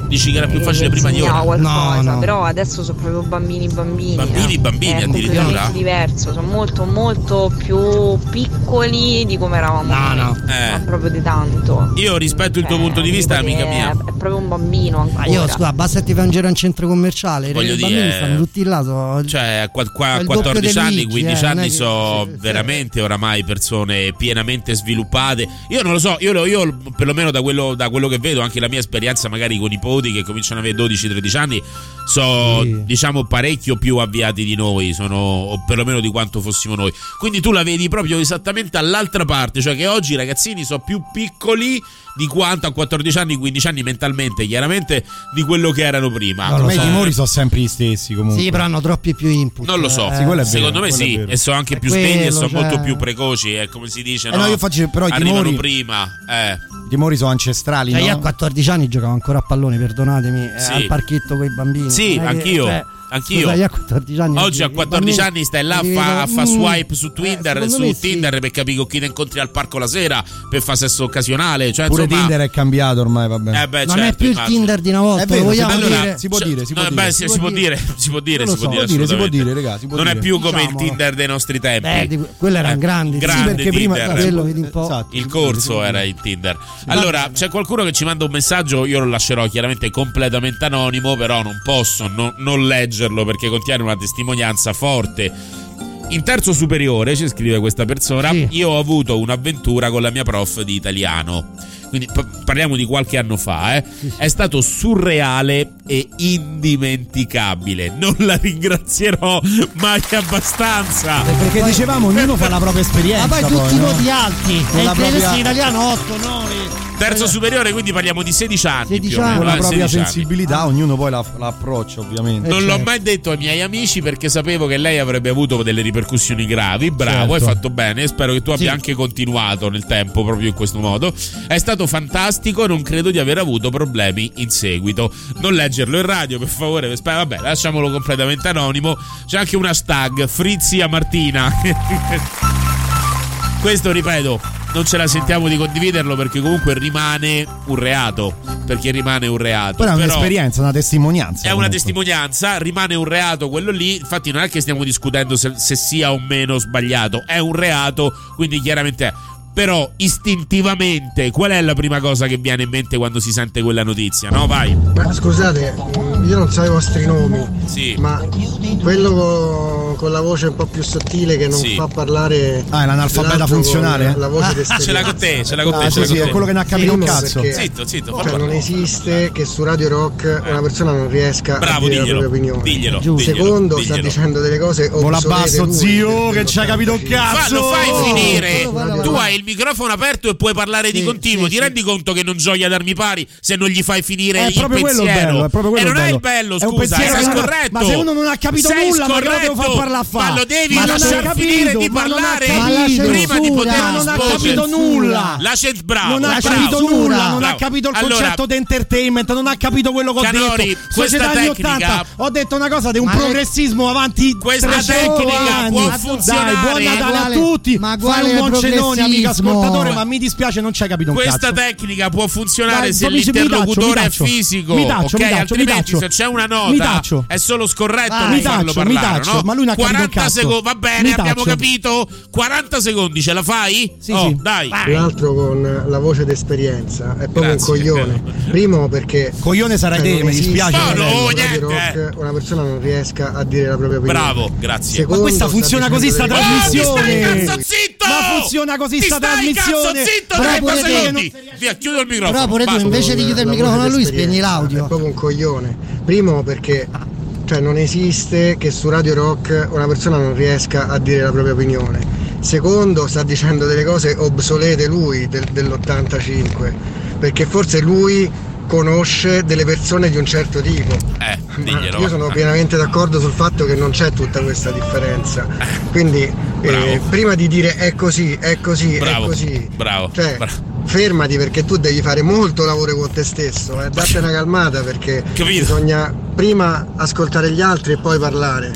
Dici che era più facile prima di ora? Qualcosa, No, no. però adesso sono proprio bambini bambini. Bambini, eh. bambini, è addirittura? completamente diverso, sono molto molto più piccoli di come eravamo No, noi. no. Eh. Ma proprio di tanto. Io rispetto il tuo Eh, punto di vista, dico amica che mia. È, è proprio un bambino ancora. Ma io scusa, basta che ti fai un giro in centro commerciale, Voglio i dire, bambini stanno tutti là. So, Cioè, a qua- qua- il doppio quattordici del anni, Luigi, quindici eh, non è anni che- sono veramente oramai persone pienamente sviluppate. Io non lo so, io, lo- io perlomeno da quello, da quello che vedo, anche la mia esperienza magari con i nipoti che cominciano ad avere dodici tredici anni, sono Sì. diciamo parecchio più avviati di noi, sono, o perlomeno di quanto fossimo noi. Quindi tu la vedi proprio esattamente all'altra parte, cioè che oggi i ragazzini sono più piccoli di quanto a quattordici anni, quindici anni mentalmente, chiaramente, di quello che erano prima. No, ormai Eh, i timori sono sempre gli stessi comunque. sì, però hanno troppi più input. Non lo so, Eh, Sì, quello è vero, secondo me quello è sì, vero. e sono anche È più svegli e quello, sono cioè- molto più precoci, è come si dice, Eh no? no, io faccio- però i arrivano timori- prima, eh. I timori sono ancestrali, Cioè, no? io a quattordici anni giocavo ancora a pallone, perdonatemi, eh, Sì. al parchetto con i bambini. Sì, Non è che- anchio, cioè, anch'io. scusa, io a quattordici anni Oggi a i quattordici bambini anni stai là a li fa, a vedo- fa mm, swipe su eh, Tinder, secondo su me sì. Tinder per capire con chi ti incontri al parco la sera per fare sesso occasionale, cioè, Pure insomma, Tinder è cambiato ormai, vabbè. eh beh, Non certo, è più il immagino. Tinder di una volta, È vero, lo vogliamo Allora, dire? si può cioè, dire, si può no, dire. beh, sì, si può dire, si può dire, Non lo si può so, dire, si può dire, si può assolutamente. dire, raga, si può Non è dire. più come il Diciamolo. Tinder dei nostri tempi. Beh, di- quello era un grande, sì, grande perché prima- Tinder. quello vedi un po'. Esatto. Il corso era il Tinder. Allora, c'è qualcuno che ci manda un messaggio, io lo lascerò chiaramente completamente anonimo, però non posso no- non leggerlo perché contiene una testimonianza forte. In terzo superiore, ci scrive questa persona, Sì. io ho avuto un'avventura con la mia prof di italiano. Quindi p- parliamo di qualche anno fa, eh. È stato surreale e indimenticabile. Non la ringrazierò mai abbastanza. Perché dicevamo, ognuno fa la propria esperienza. Ma poi tutti i no? voti alti. Con E la il propria- tedesco in italiano otto, nove. Terzo superiore, quindi parliamo di sedici anni. sedici più o meno, anni. Con la eh, propria sedici anni. sensibilità, ognuno poi la, la approccia, ovviamente. Non Eh, l'ho certo. mai detto ai miei amici perché sapevo che lei avrebbe avuto delle ripercussioni gravi. Bravo, Certo. hai fatto bene. Spero che tu abbia Sì. anche continuato nel tempo proprio in questo modo. È stato fantastico e non credo di aver avuto problemi in seguito. Non leggerlo in radio, per favore. Sp- Vabbè, lasciamolo completamente anonimo. C'è anche un hashtag Frizia Martina. Questo, ripeto, non ce la sentiamo di condividerlo perché comunque rimane un reato. Perché rimane un reato. Però è Però un'esperienza, una testimonianza. è una comunque. testimonianza, rimane un reato quello lì. Infatti non è che stiamo discutendo se, se sia o meno sbagliato. È un reato, quindi chiaramente è. Però istintivamente qual è la prima cosa che viene in mente quando si sente quella notizia? No, vai. Ma scusate, io non so i vostri nomi, Sì. ma quello co- con la voce un po' più sottile che non Sì. fa parlare. Ah, è l'analfabeta l'altro funzionale? con La voce Ah, d'esperienza. Ce l'ha con te, ce l'ha con te. Ah, ce l'ha sì, sì, con è te. quello che ne ha capito un Primo cazzo. perché- Zitto, zitto, fa Cioè, non parlare. esiste che su Radio Rock una persona non riesca Bravo, a dire diglielo, la propria opinione. diglielo, Giusto. diglielo, Secondo, diglielo. sta dicendo delle cose Vola obsolete basso, lui, zio, del- che ci ha capito un cazzo. Fallo, fai finire. Fallo, fallo, Tu fallo. hai il microfono aperto e puoi parlare di Sì, continuo. sì, Ti sì. rendi conto che non gioia darmi pari se non gli fai finire È il proprio quello il pensiero? bello, è proprio quello e il non è bello. il bello, È un scusa, pensiero sei che non ha- scorretto. ma se uno non ha capito Sei nulla, ma che lo devo scorretto. far parlare a fa? Ma lo devi Ma non lasciar ha finire capito, di ma non ha parlare capito. prima di poter Ma non ha rispondere. capito nulla. La gente, bravo, Non ha bravo. capito nulla, non ha Bravo. capito il Allora, concetto di entertainment, non ha capito quello che ho Canori, detto. questa Società anni tecnica- ottanta, ho detto una cosa di un Ma- progressismo avanti Questa trecento tecnica anni. può Dai, funzionare. buon Natale Ma quale- a tutti. ma Fai quale un buon cenone, amico progressismo? ascoltatore, ma mi dispiace, non ci hai capito un Questa cazzo. tecnica può funzionare Dai, se mi- mi taccio, l'interlocutore mi è taccio. fisico, Mi taccio, ok? mi taccio, mi Altrimenti taccio. se c'è una Mi nota taccio. è solo scorretto Vai. non Mi farlo taccio, mi parlare, taccio, no? ma lui non ha capito un quaranta cazzo. secondi, va bene, Mi abbiamo taccio. capito. quaranta secondi ce la fai? Sì, oh, sì. dai. L'altro con la voce d'esperienza è proprio Grazie. un coglione. Primo perché Coglione sarai cioè, te, non mi esiste dispiace. No, no, che su Radio niente, Rock una persona non riesca a dire la propria opinione. Bravo, grazie. Secondo, Ma questa sta funziona dicendo così sta delle Oh, cose- ti stai trasmissione. cazzo zitto! Ma funziona così Ti sta stai trasmissione. cazzo zitto, Però trenta pure te secondi. Via, chiudo il microfono. Però pure tu basta. invece di chiudere il la microfono a voce lui d'esperienza spegni l'audio. È proprio un coglione. Primo perché cioè, non esiste che su Radio Rock una persona non riesca a dire la propria opinione. Secondo, sta dicendo delle cose obsolete lui del- dell'ottantacinque, perché forse lui conosce delle persone di un certo tipo. Eh, Ma diglielo. io sono pienamente d'accordo sul fatto che non c'è tutta questa differenza. Quindi eh, Bravo. prima di dire è così, è così, Bravo, è così. bravo, Cioè, bravo. fermati perché tu devi fare molto lavoro con te stesso, eh. Date una calmata perché Capito. bisogna prima ascoltare gli altri e poi parlare.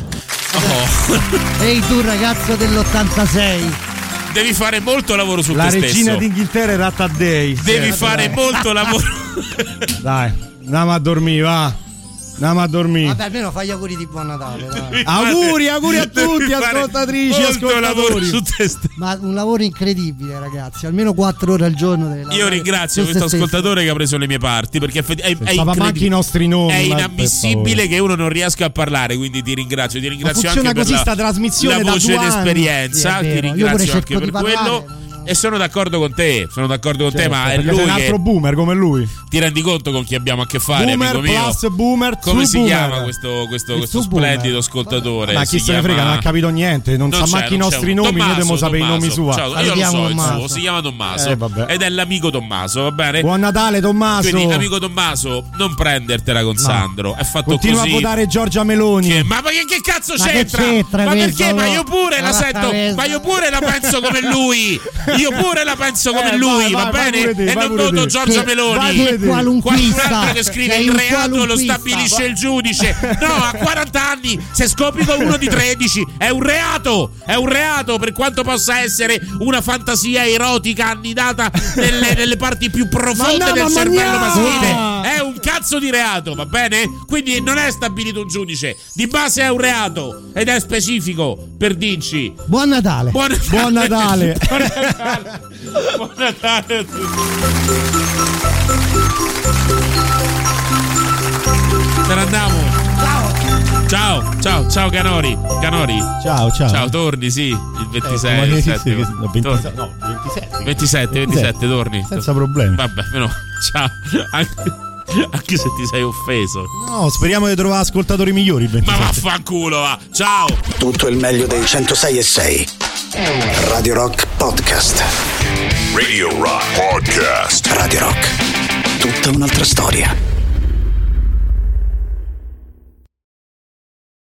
Oh, Ehi tu ragazzo dell'ottantasei. devi fare molto lavoro su La te regina stesso. d'Inghilterra è Ratta Day. Devi Sì, fare dai. molto lavoro. Dai. Andiamo a dormire, va. Andiamo a dormire. Vabbè, almeno fai gli auguri di buon Natale. Dai. Auguri, auguri a tutti, ascoltatrici, ascoltatori. Su testa. Ma un lavoro incredibile, ragazzi. Almeno quattro ore al giorno. Io ringrazio questo ascoltatore che ha preso le mie parti, perché è, è, è anche i nostri nomi. È inammissibile che uno non riesca a parlare, quindi ti ringrazio. Ti ringrazio anche per così la, sta trasmissione la voce d'esperienza. Sì, ti ringrazio anche per quello. E sono d'accordo con te, sono d'accordo con certo, te, ma è lui sei un altro che boomer come lui. Ti rendi conto con chi abbiamo a che fare, boomer amico mio? Plus boomer, come si boomer. chiama questo, questo, questo splendido ascoltatore? Ma chi si se ne frega, non ha capito niente, non, non sa manco i nostri nomi, noi dobbiamo sapere i nomi suoi. Ciao, io lo so il suo, si chiama Tommaso eh, ed è l'amico Tommaso, va bene? Buon Natale Tommaso. Quindi amico Tommaso, non prendertela con no. Sandro, è fatto continua così. Continua a votare Giorgia Meloni. Che, ma, ma che, che cazzo ma c'entra? Che c'entra? Ma perché? No. Ma io pure la sento, ma io pure la penso come lui. Io pure la penso come eh, lui. Va vai, bene? Te, e non voto Giorgia Meloni. Qualcun altro che scrive il reato lo stabilisce va. il giudice. No, a quaranta anni se scopi con uno di tredici è un reato. È un reato, per quanto possa essere una fantasia erotica annidata nelle, nelle parti più profonde no, del cervello maschile. È un cazzo di reato, va bene? Quindi non è stabilito un giudice. Di base è un reato ed è specifico per dirci. Buon Natale. Buon Natale. Buon Natale. Buon Natale. Buon Natale. Se ne andiamo. Ciao. Ciao, ciao, ciao Canori. Canori. Ciao, ciao. Ciao, torni, sì. Il ventisei. Eh, ventisette, no, ventisette, no, ventisette. ventisette, ventisette, torni. Senza problemi. Vabbè, no. Ciao. Anche, anche se ti sei offeso. No, speriamo di trovare ascoltatori migliori. Ma vaffanculo, va. Ciao. Tutto il meglio dei centosei e sei. Radio Rock Podcast. Radio Rock Podcast. Radio Rock. Tutta un'altra storia.